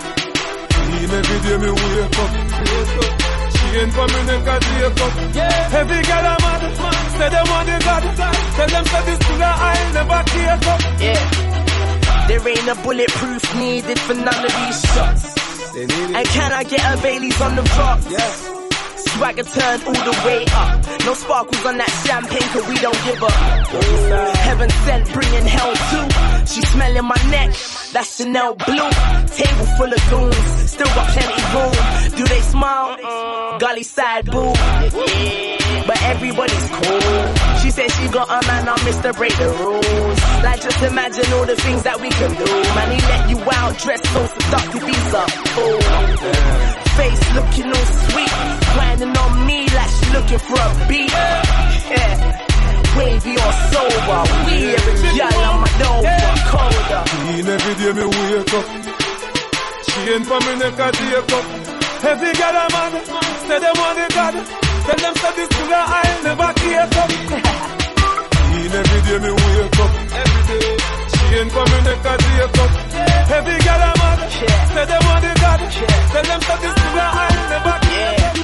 Speaker 3: Every day me wake up, she ain't for me neck a take up. Every girl I'm mad, say them want the God. Tell them that this sugar I'll never cake up.
Speaker 5: Yeah, there ain't a bulletproof needed for none of these shots. And can I get a Bailey's on the rocks? Swagger turned all the way up. No sparkles on that champagne, 'cause we don't give up. Heaven sent, bringing hell too. She smelling my neck, that's Chanel blue. Table full of goons, still got plenty room. Do they smile? Gully side boo. But everybody's cool. She said she got a man on Mr. Break the Rules. Like just imagine all the things that we can do. Man, he let you out, dressed so seductive, he's a fool. Face looking all sweet, grinding on me like she looking for a beat. Yeah, wavy or sober, we every girl on my Nova, colder.
Speaker 3: Every day me wake up, she ain't for me neck a take up. Every girl I'm mad, say them want the God. Tell them that this sugar I'll never cake up. Every day me wake up, every day. She ain't for me neck a take up. Every girl I'm mad, say them want the God. Tell them that this sugar I'll never cake up.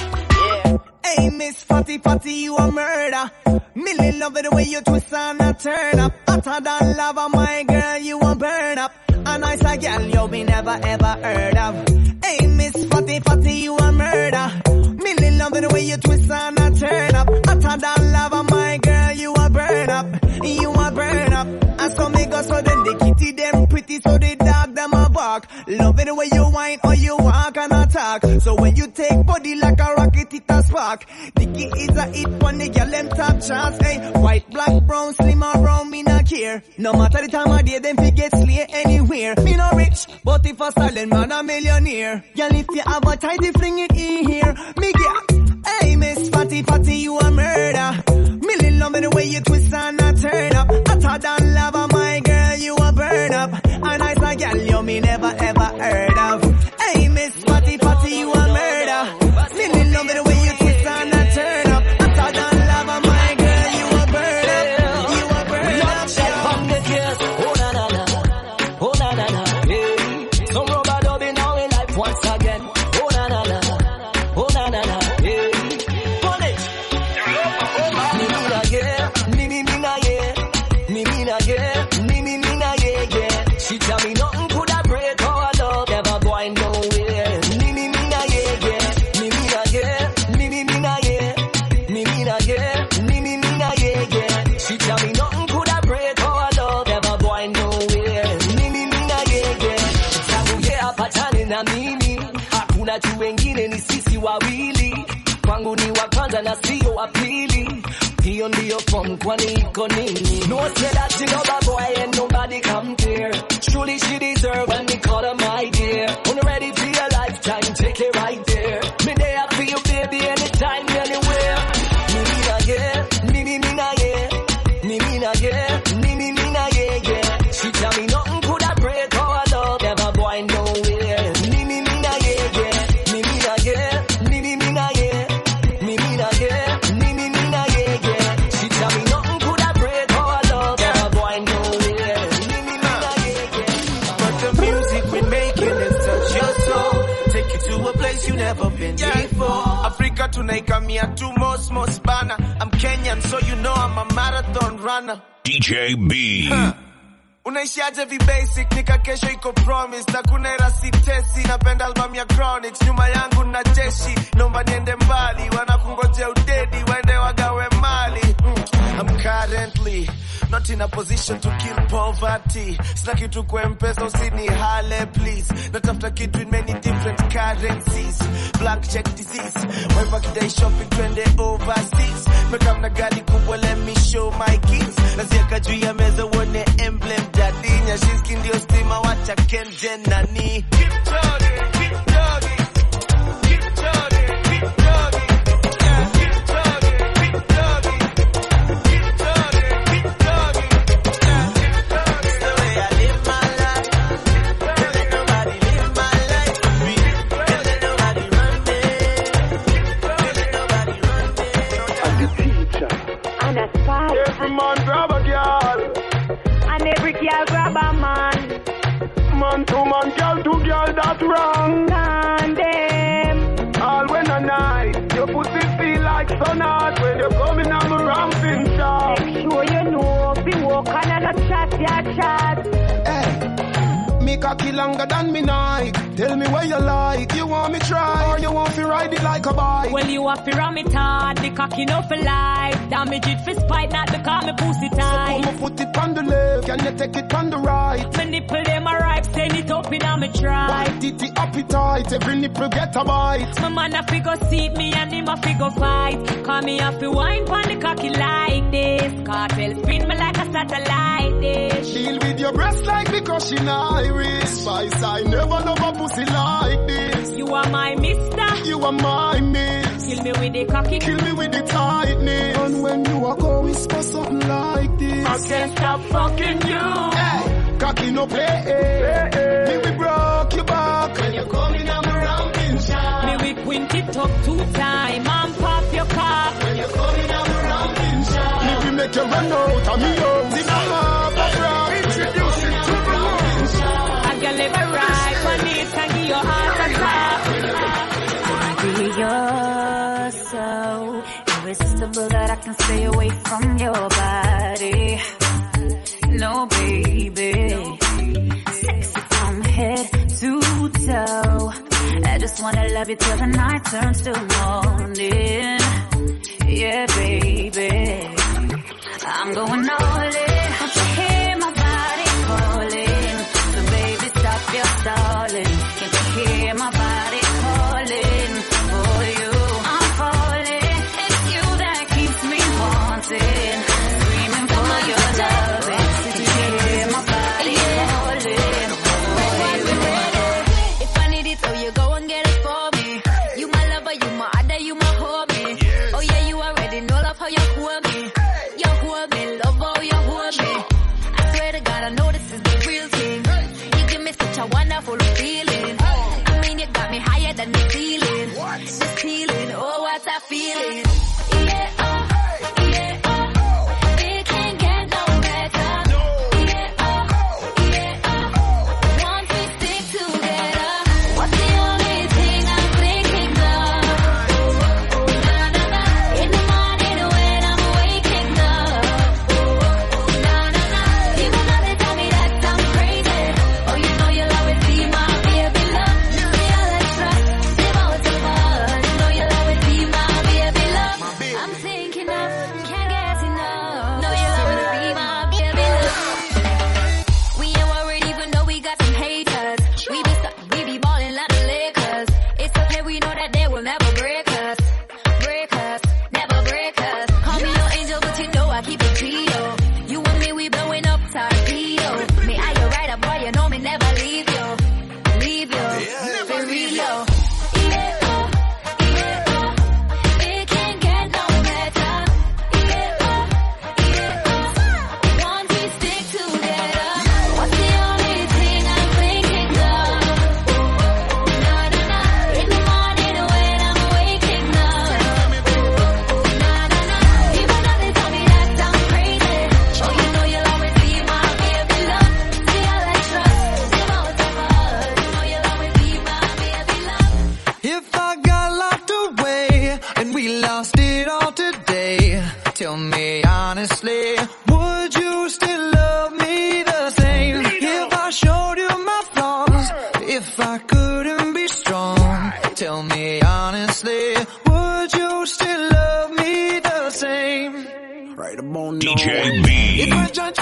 Speaker 23: Hey, Miss Fatty Fatty, you a murder. Millie love it the way you twist and a turn up. Hotter than lava, my girl, you a burn up. A nicer girl you be never ever heard of. Hey, Miss Fatty Fatty, you a murder. Millie love it the way you twist and a turn up. Hotter than lava, my girl, you a burn up. You a burn up. And so me go so then the kitty them pretty, so the dog them a bark. Love it the way you whine or you walk and attack. So when you take body like a rocket, it a spark. Dicky is a hit on the girl them top charts. Hey, white, black, brown, slim or brown, me not care. No matter the time of day, them fi get slay anywhere. Me no rich, but if a silent man a millionaire. Girl, if you have a tidy, fling it in here. Me get, hey, Miss Fatty Fatty, you a murder. Millie love it the way you twist and a turn up. Hotter than lava, my girl, you a burn up. A nicer girl you me never ever heard of. Hey, Miss Fatty Fatty, you a murder. Millie love it the way you twist and a turn up. Hotter than lava, my girl, you a burn up. You a burn up.
Speaker 24: Oh na na na, oh na na na, yeah. Some rubber dubbing now in life once again. Oh na na na, oh na na na, yeah. Punish. Me do that, yeah. Me na, yeah. watu wengine ni sisi wawili, kwangu ni wa kwanza na sio wa pili. Hiyo ndiyo form, kwani iko nini? No say that you know that boy ain't nobody compare. Truly she deserve when we call her my dear. When you're ready for your lifetime, take it right there. Me there for you, baby, anytime, anywhere. Me na yeah, me na yeah, me na yeah, me na yeah, yeah. She tell me nothing could I break our love, never going nowhere. Me na yeah, yeah, me na yeah, me na yeah, me na yeah, me na yeah, yeah. She tell me nothing could I break our love, never going nowhere. Me na yeah, yeah.
Speaker 18: But the music we're making is touch your soul, take you to a place you never been before. Africa tunaikamia tu most bana. I'm Kenyan, so you know I'm a marathon runner.
Speaker 8: DJ B.
Speaker 18: Unaishiaje vi basic, nika kesho iko promise. Na kuna era sitesi, napenda album ya Chronics. Nyuma yangu na jeshi, nomba niende mbali. Wanakungojea udedi, waende wagawe mali. I'm currently not in a position to kill poverty. Sina kitu kwa M-Pesa, usini hale please. Natafuta kitu in many different currencies. Blank check disease, waipa kidai shopping twende overseas. Mekam na gari kubwa, let me show my keys. Naziaka juu ya meza uone emblem daddy. Nyashinski ndio stima, wacha Kenjen nani. Keep talking, keep talking, keep talking, keep talking. Yeah, keep talking, keep talking, keep talking, keep talking. Yeah, it's the way I live my life. Can't let nobody live my life for me. Can't let nobody run me. Can't let nobody run me.
Speaker 9: I'm the teacher. And a spy.
Speaker 18: Every man grab a girl.
Speaker 9: And every girl grab a man.
Speaker 18: Man to man, girl to girl, that's wrong.
Speaker 9: And them.
Speaker 18: All when a night, your pussy feel like sun hot when you're coming on the ramping shot.
Speaker 9: Make sure you know, be walk and a chat, ya chat.
Speaker 18: Hey, me cocky longer than me Nike. Tell me what you like, you want me try, or you want to ride it like a bike.
Speaker 9: Well, you have to ram it hard, the cocky no for life. Damage it for spite, not because me pussy tight.
Speaker 18: So come put it on the left, can you take it on the right?
Speaker 9: My nipple them a ripe, send it up in a me try.
Speaker 18: White titty appetite, every nipple get a bite.
Speaker 9: My man a figure seat me and him a figure fight. Call me a fi wine pon the cocky like this. Cartel spin me like a satellite dish.
Speaker 18: Deal with your breast like because she Irish. Spice, I never love a pussy like this.
Speaker 9: You are my mister,
Speaker 18: you are my miss.
Speaker 9: Kill me with the cocky,
Speaker 18: kill me with the tightness. And when you are go whisper something like this,
Speaker 9: I can't stop fucking you.
Speaker 18: Hey, cocky no play. Me we broke your back when you coming on around in shot.
Speaker 9: Me we quint it up 2 times and pop your cock
Speaker 18: when you coming on around in shot. Me we make you run out of me out in a half a round. Introduce it to the room.
Speaker 9: I can live a ride on it and give your heart a clap.
Speaker 22: You're so irresistible that I can stay away from your body. No, baby, sexy from head to toe. I just wanna love you till the night turns to morning. Yeah, baby, I'm going all in. Don't you hear my body calling? So baby, stop your stalling. Can't you hear my body calling for you? I'm falling. It's you that keeps me wanting, screaming for your loving. Can't you hear my body calling for you?
Speaker 2: If I need it, oh, you go and get it for me. You my lover, you my other, you my homie. Oh yeah, you already know love how you hold me. You hold me, love how you hold me.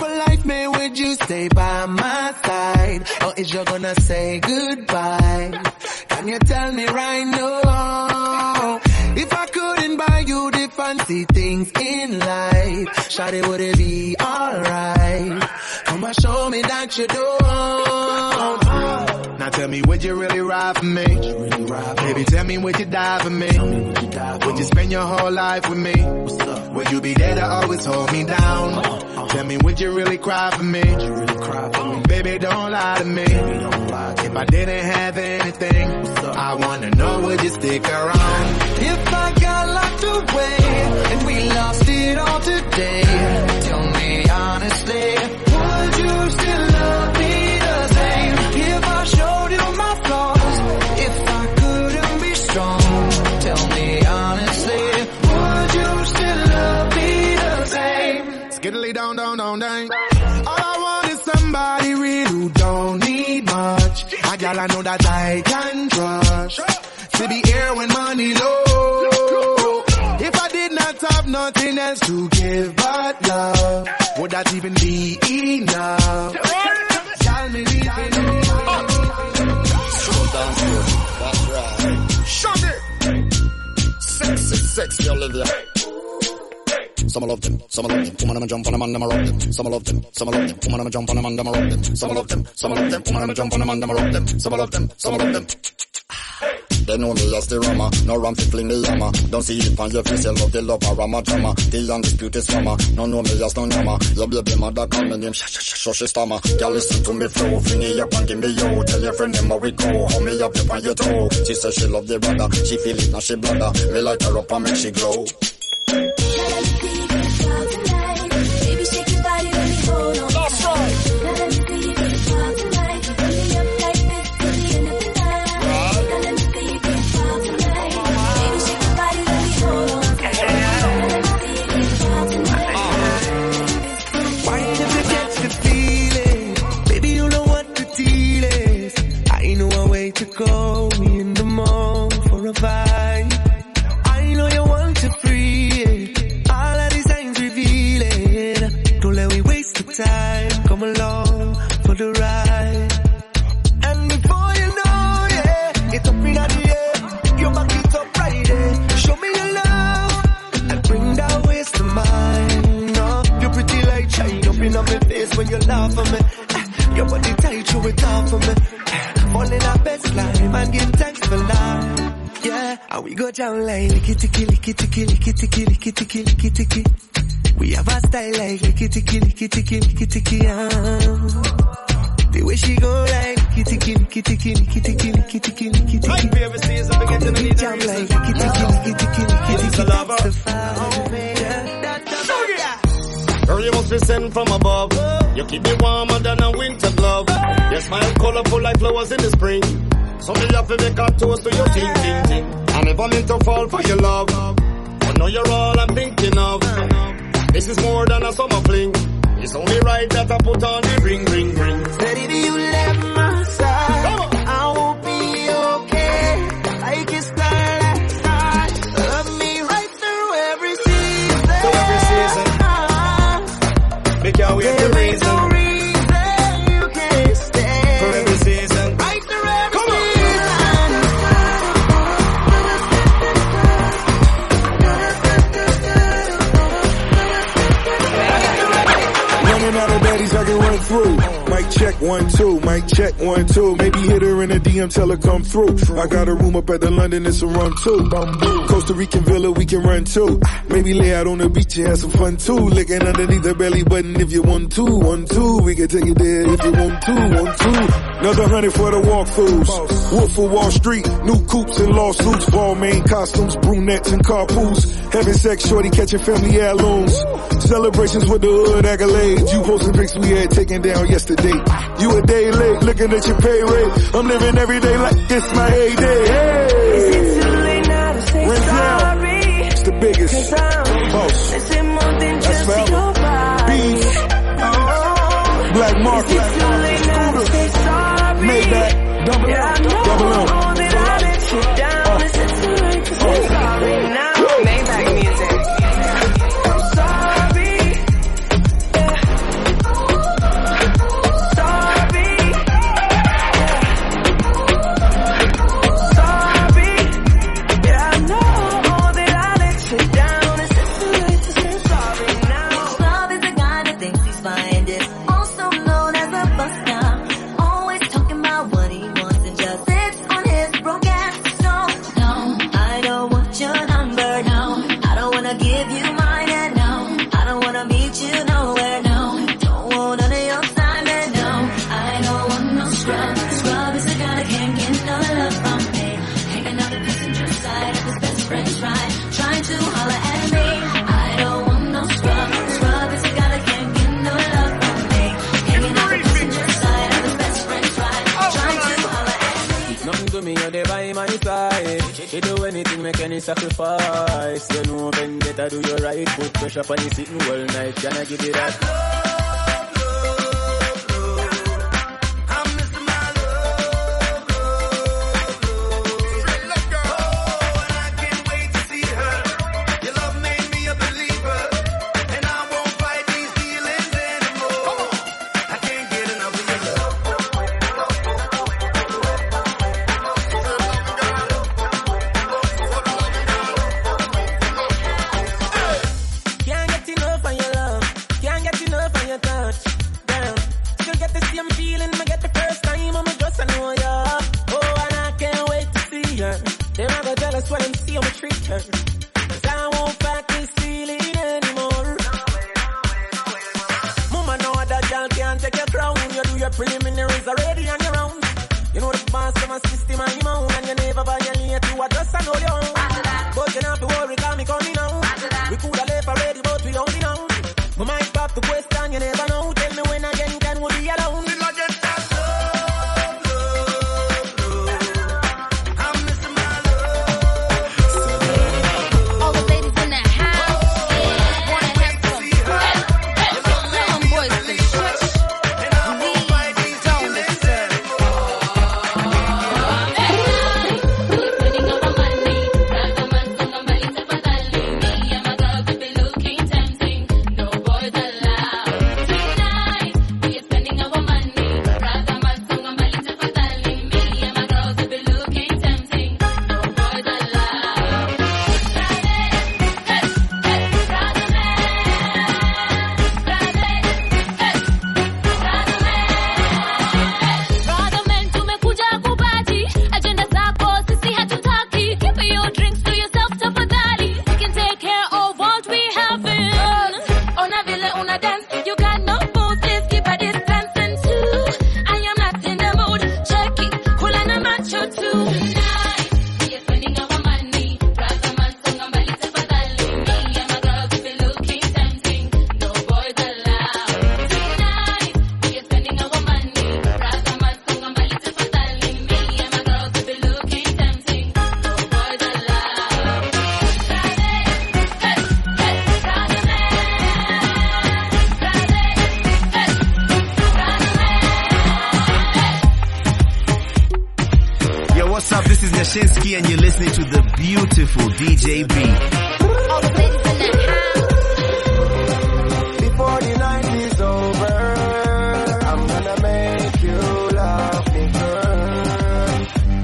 Speaker 18: for life, man, would you stay by my side? Or is you gonna say goodbye? Can you tell me right now? If I couldn't buy you the fancy things in life, shawty, would it be alright? Come and show me that you don't. Now tell me, would you really ride for me? Baby, tell me, would you die for me? Would you spend your whole life with me? Would you be there to always hold me down? Tell me, would you really cry for me? Baby, don't lie to me. If I didn't have anything, I wanna know, would you stick around? If I got locked away and we lost it all today, tell me honestly, would you still love me the same? If I showed you my flaws, if I couldn't be strong, tell me honestly, would you still love me the same? Skiddly down, down, down, down. All I want is somebody real who don't need much. A girl I know that I can trust, to be here when money low. If I did not have nothing else to give but love, would that even be enough? Tell me,
Speaker 1: that's right. Shut it! Sexy, sexy Olivia. Some love them, some love them. Woman, I'ma jump on them and I'ma rock them. Some love them, some love them. Woman, I'ma jump on them and I'ma rock them. Some love them, some love them. Woman, I'ma jump on them and I'ma rock them. Some love them, some love them. They know me as the rama, no ram fi fling the yama. Don't see it on your face, you love the love a rama drama. The undisputed summer, no know me as no yama. Your baby mother call me name, she stammer. Girl listen to me flow, fling it up and give me yo. Tell your friend them how we go, hold me up on your toe. She say she love the brother, she feel it now she bladder. Me light her up and make she glow.
Speaker 2: Baby, shake your body, let me hold on. That's right. Now let me see you get wild tonight. Put me up like this till the end of the night. Now let me see you get wild tonight. Baby, shake your body, let me hold on. Now let me see you get wild tonight.
Speaker 18: Why never get the feeling? Baby, you know what the deal is. I know a way to go. Me in the mall for a vibe. I know you want to free it. All of these signs revealing. Don't let me waste the time. Come along for the ride. And before you know, yeah, it's up in the air. You back it up right there. Show me your love and bring that waist to mine. No, you're pretty like shine up in my face when you laugh at me. Your body tight, show it off for me. Fall in our best line and give thanks for life. Yeah, and we go down like lickety killy kitty killy kitty killy kitty killy kitty kitty. We have a style like lickety killy kitty killy kitty kitty. The way she go like kitty kitty kitty kitty kitty kitty kitty kitty kitty. My favorite season, we get to the jam like kitty kitty kitty kitty kitty kitty.
Speaker 1: Girl, you must be sent from above. You keep me warmer than a winter glove. Your smile colorful like flowers in the spring. So me have to make a toast to your ting, ting, ting. I never meant to fall for your love, but now you're all I'm thinking of. This is more than a summer fling. It's only right that I put on the ring, ring, ring.
Speaker 18: Steady, do you left my side? I won't be okay. Like your style last night. Love me right through every season.
Speaker 1: Through every season. Make your way to reason.
Speaker 18: No reason you can't stay.
Speaker 1: For every season.
Speaker 18: Right through every season.
Speaker 8: Running out of baddies I can run through. Mic check 1 2, mic check 1 2. Maybe hit her in a DM, tell her come through. I got a room up at the London, it's a run too. Costa Rican villa we can run too. Maybe lay out on the beach and have some fun too. Licking underneath the belly button if you want to. 1 2, we can take it there if you want to. 1 2. Another 100 for the walkthroughs. Wolf of Wall Street, new coops and lawsuits. Ball main costumes, brunettes and carpools. Having sex, shorty catching family heirlooms. Celebrations with the hood accolades. You posting pics we had taken down yesterday. You a day late, looking at your pay rate. I'm living every day like it's my heyday. Hey!
Speaker 2: Is it too late now to say sorry?
Speaker 8: It's the biggest. Boss.
Speaker 2: Is it more than
Speaker 8: That's
Speaker 2: just
Speaker 8: forever.
Speaker 2: your body?
Speaker 8: Beef. Black Market.
Speaker 2: Is it too late now to say sorry?
Speaker 8: Maybach. Double
Speaker 2: yeah, I know
Speaker 8: Double M.
Speaker 2: that I let you down. Is it too late to say sorry now? Maybach music. I'm sorry. Yeah.
Speaker 11: me, you're there by my side. She do anything, make any sacrifice. You know, vendetta, do you right. Put pressure on you sitting all night. Can I give you that?
Speaker 17: Shinsky and you're listening to the beautiful DJ B.
Speaker 23: All the ladies in the house. Before the night is over, I'm gonna make you love me, girl.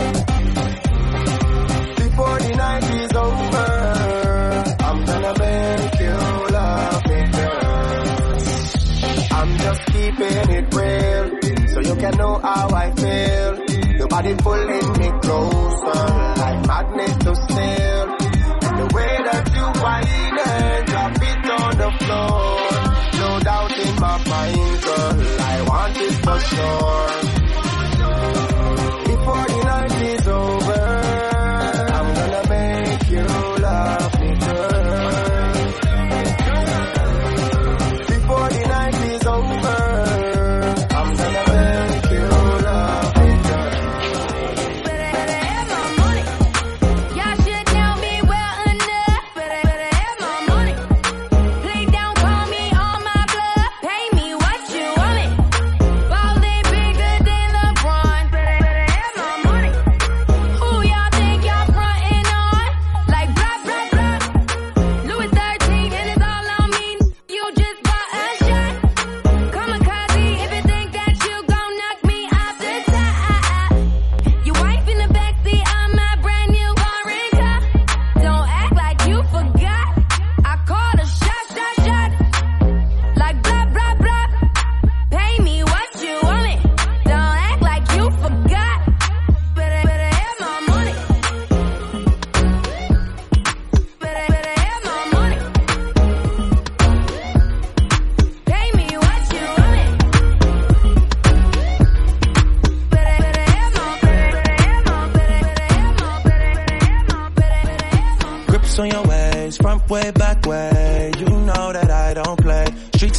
Speaker 23: Before the night is over, I'm gonna make you love me, girl. I'm just keeping it real, so you can know how I feel. Your body pulling me closer, like magnet to steel. And the way that you whine and drop it on the floor, no doubt in my mind, girl, I want it for sure. Before the night is over, I'm gonna make you love me, girl. Before the night is over, I'm gonna make you love me, girl.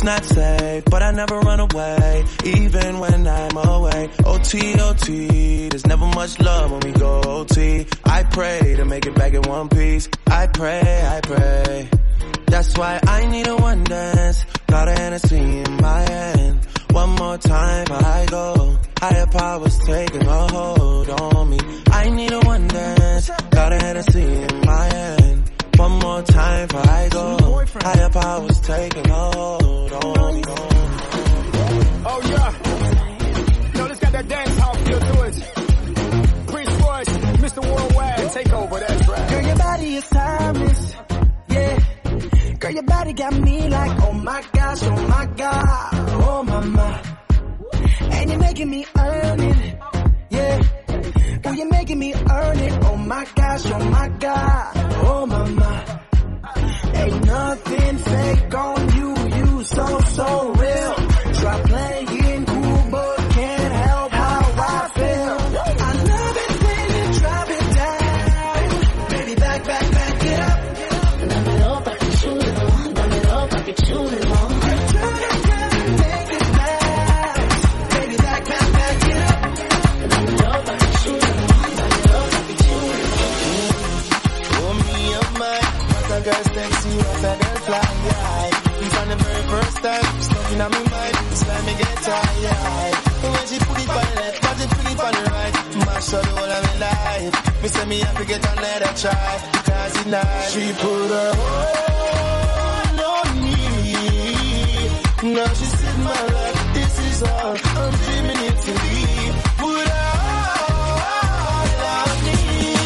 Speaker 18: it's not safe, but I never run away, even when I'm away. OT, OT, there's never much love when we go OT. I pray to make it back in one piece. I pray. That's why I need a one dance. Got a Hennessy in my hand. One more time before I go. Higher powers taking a hold on me. I need a one dance. Got a Hennessy in my hand. One more time before I go. Higher powers taking a hold on me.
Speaker 21: Oh yeah. No, let's got that dance hall feel to it. Prince Royce, Mr. Worldwide, take over, that's right.
Speaker 23: Girl, your body is timeless. Yeah. Girl, your body got me like, oh my gosh, oh my God, oh mama. And you're making me earn it. Yeah. Girl, you're making me earn it. Oh my gosh, oh my God, oh mama. Ain't nothing fake on you, you so real. Try playing cool, but can't help how I feel. I love it when you drop it down. Baby, back it up. Dámelo pa' que chulo, dámelo pa' que chulo. Turn it around, take it back. Baby, back it up. Dámelo pa' que chulo, dámelo pa' que chulo.
Speaker 18: Oh me, oh my, what a girl sexy, what a girl fly, yeah. From the very first time, stuck in my mind, it's like me get tired. When she put it on the left, but she put it on the right, mash up the whole of my life. Me say me have to get another try, because it's nice. She put her hold on me. Now she said my life, this is all I'm dreaming to leave. Put her hold on me.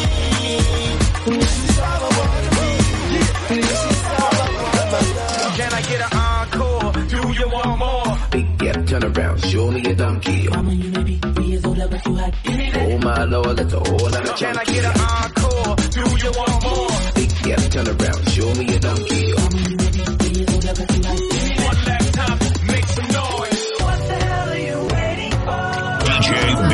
Speaker 18: This is all I want to be. This is all I want to be.
Speaker 21: Can I get an encore? Do you want more?
Speaker 7: Big gap, turn around, show me a donkey.
Speaker 23: Mama, you may be 3 years older, but you had give me that.
Speaker 7: Oh my lord, that's a whole lot of
Speaker 21: Can I get an encore? Do you want more?
Speaker 7: Big gap, turn around, show me a donkey.
Speaker 23: Mama, you may be 3 years older, but you had give me that.
Speaker 21: One last time, make some noise.
Speaker 23: What the hell are you waiting for?
Speaker 20: DJ B.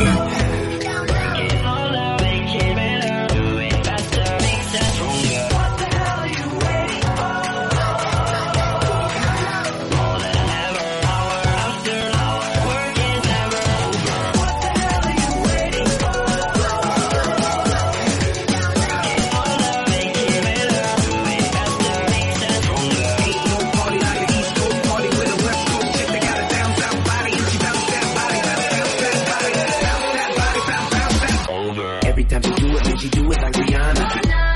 Speaker 7: She do it like Rihanna.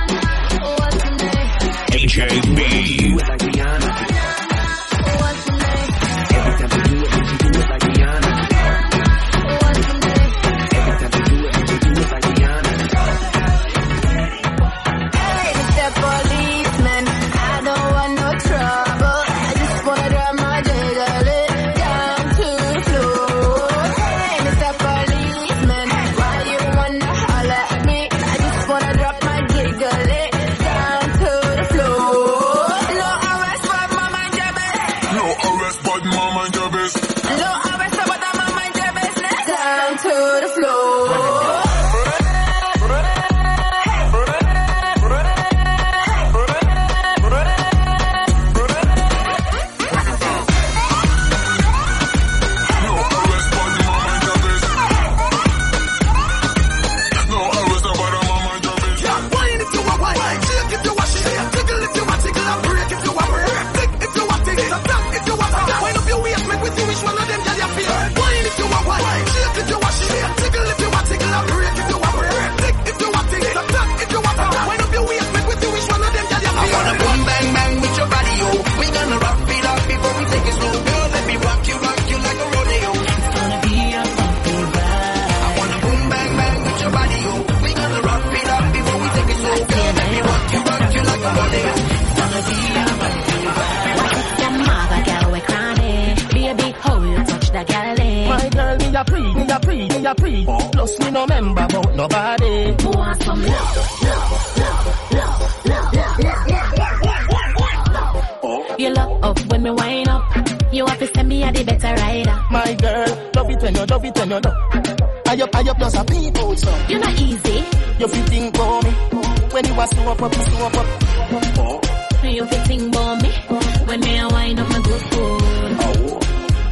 Speaker 20: DJ B.
Speaker 7: Do it like Rihanna. Every time she do it, she do it like Rihanna. Every time she do it, she do it like Rihanna.
Speaker 22: Hey, Mr. Policeman, I don't want no trouble. I just wanna drive my jiggle down to the floor. Hey, Mr. Policeman, why you wanna holler at me? I just wanna drop my jiggle down to the floor. No arrest, but mama and your best.
Speaker 8: No arrest, but mama and your best.
Speaker 22: No arrest, but mama and your business. Down to the floor.
Speaker 23: Me a pre, plus me no member about nobody.
Speaker 22: Want some love. You lock up when me wind up. You have to send me a the better rider.
Speaker 23: My girl, love it when you love. I up plus a people so.
Speaker 22: You're not easy.
Speaker 23: You feel think for me when you was slow up.
Speaker 22: You feel think for me when me a wind up my good food.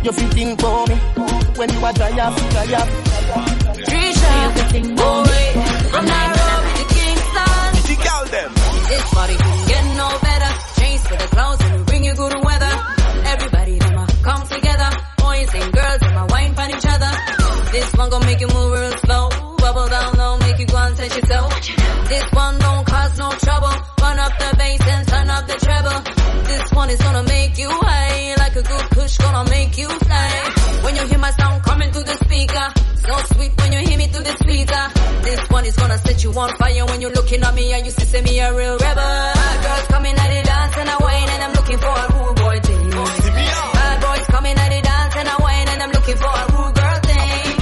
Speaker 23: You fit in for me when you are dry up.
Speaker 2: Trisha, boy, I'm not wrong with the Kingston.
Speaker 23: She call them.
Speaker 2: This party couldn't get no better. Chains for the clouds and we bring you good weather. Everybody, them come together. Boys and girls, them wine for each other. This one gon' make you move real slow. Bubble down low, make you go and touch yourself. This one don't cause no trouble. Run up the bass and turn up the treble. This one is gonna make you high. Like a good push, gonna make you fly. When you hear my sound coming through the speaker, so sweet when you hear me through the speaker. This one is gonna set you on fire. When you're looking at me, I used to say me a real rebel. Girls coming at the dance and I whine, and I'm looking for a rude boy thing. Bad boys coming at the dance and I whine, and I'm looking for a rude girl thing.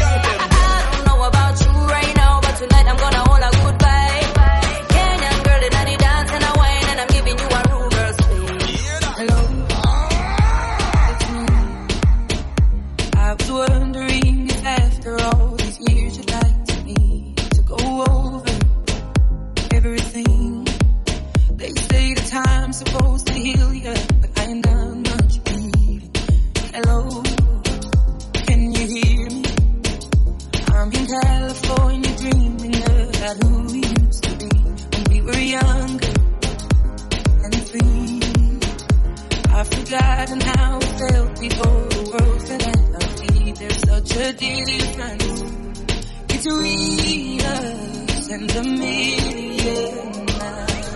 Speaker 2: Tonight I'm gonna hold a good vibe. Kenyan girl in the dance and a wine, and I'm giving you a rude girl space. Hello, it's me. I was wondering if after all these years you'd like me to go over everything. They say the time's supposed to heal you, but I ain't done much healing. Hello, can you hear me? I'm in California dreaming about who we used to be when we were younger and free. I've forgotten how it felt before the world fell at our feet. There's such a difference between us and a million miles.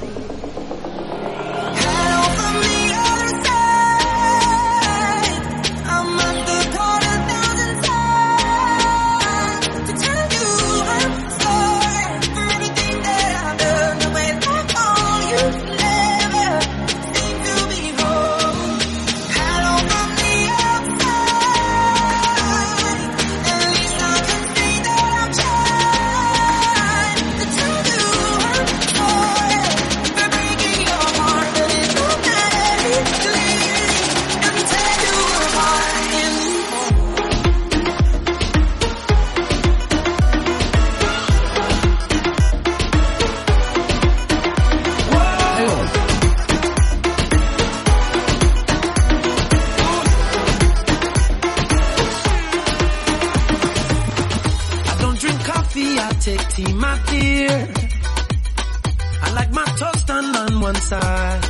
Speaker 2: Hello from the other side. I must have caught 1,000 times to tell you I'm sorry for everything that I've done. The way I call you never seem to be home. Hello from the outside. At least I can say that I've tried to tell you I'm sorry for breaking your heart. But it's okay to leave and tear you apart anymore.
Speaker 18: I don't drink coffee, I take tea, my dear. I like my toast done on one side.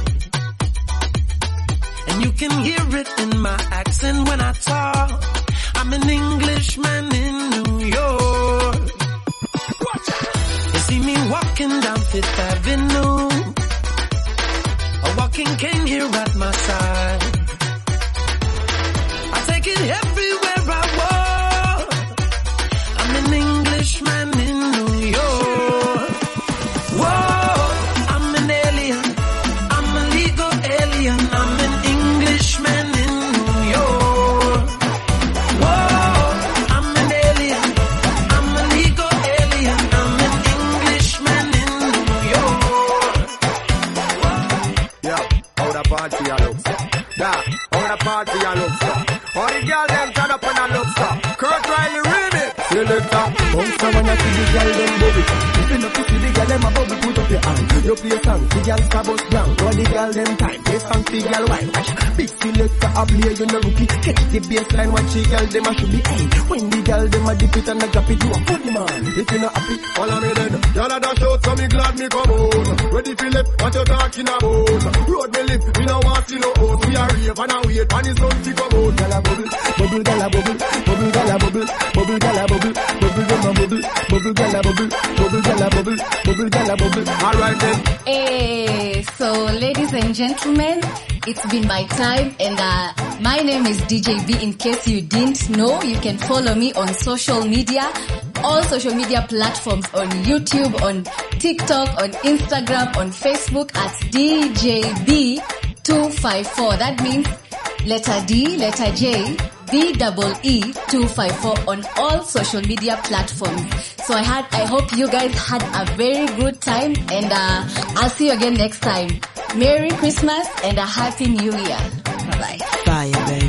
Speaker 18: And you can hear it in my accent when I talk. I'm an Englishman in New York. You see me walking down Fifth Avenue, a walking cane here at my side. I take it everywhere I walk. I'm an Englishman in New York. Whoa, I'm an alien. I'm a legal alien. I'm an Englishman in New York. Whoa, I'm an alien. I'm a legal alien. I'm an Englishman in New York.
Speaker 21: Yeah, how the party a look so. Yeah, how the party a look so. All the girls them turn up and a look so. Kurt Riley remix. Selector, bounce when you see the girl them bubble. If you look to see the girl them a bubble, put up your hand. You play a song, the girl bust down. All the girl them time, play song, the girl wine. Watch, big selector a play, you know rookie. Catch the bassline, watch the girl them a should be. Hey, when the girl them a dip it and a drop it, you a funny man. If you not happy, follow me then. Y'all a dash out, so me glad me come on. Ready for left, what you talking about? Road me live, we no want see no out. We a rave and a wait, and it's sun to come out. Girl a bubble, bubble, girl a bubble, bubble, girl a bubble, bubble, girl a bubble, bubble, girl a bubble, bubble, girl a bubble, bubble, girl a bubble, bubble, girl a bubble. All right then.
Speaker 12: Hey, so ladies and gentlemen, it's been my time, and my name is DJ B. In case you didn't know, you can follow me on social media, all social media platforms, on YouTube, on TikTok, on Instagram, on Facebook at DJB254. That means letter D, letter J, BEE 254 on all social media platforms. So I hope you guys had a very good time, and I'll see you again next time. Merry Christmas and a Happy New Year. Bye bye.
Speaker 23: Fire, baby.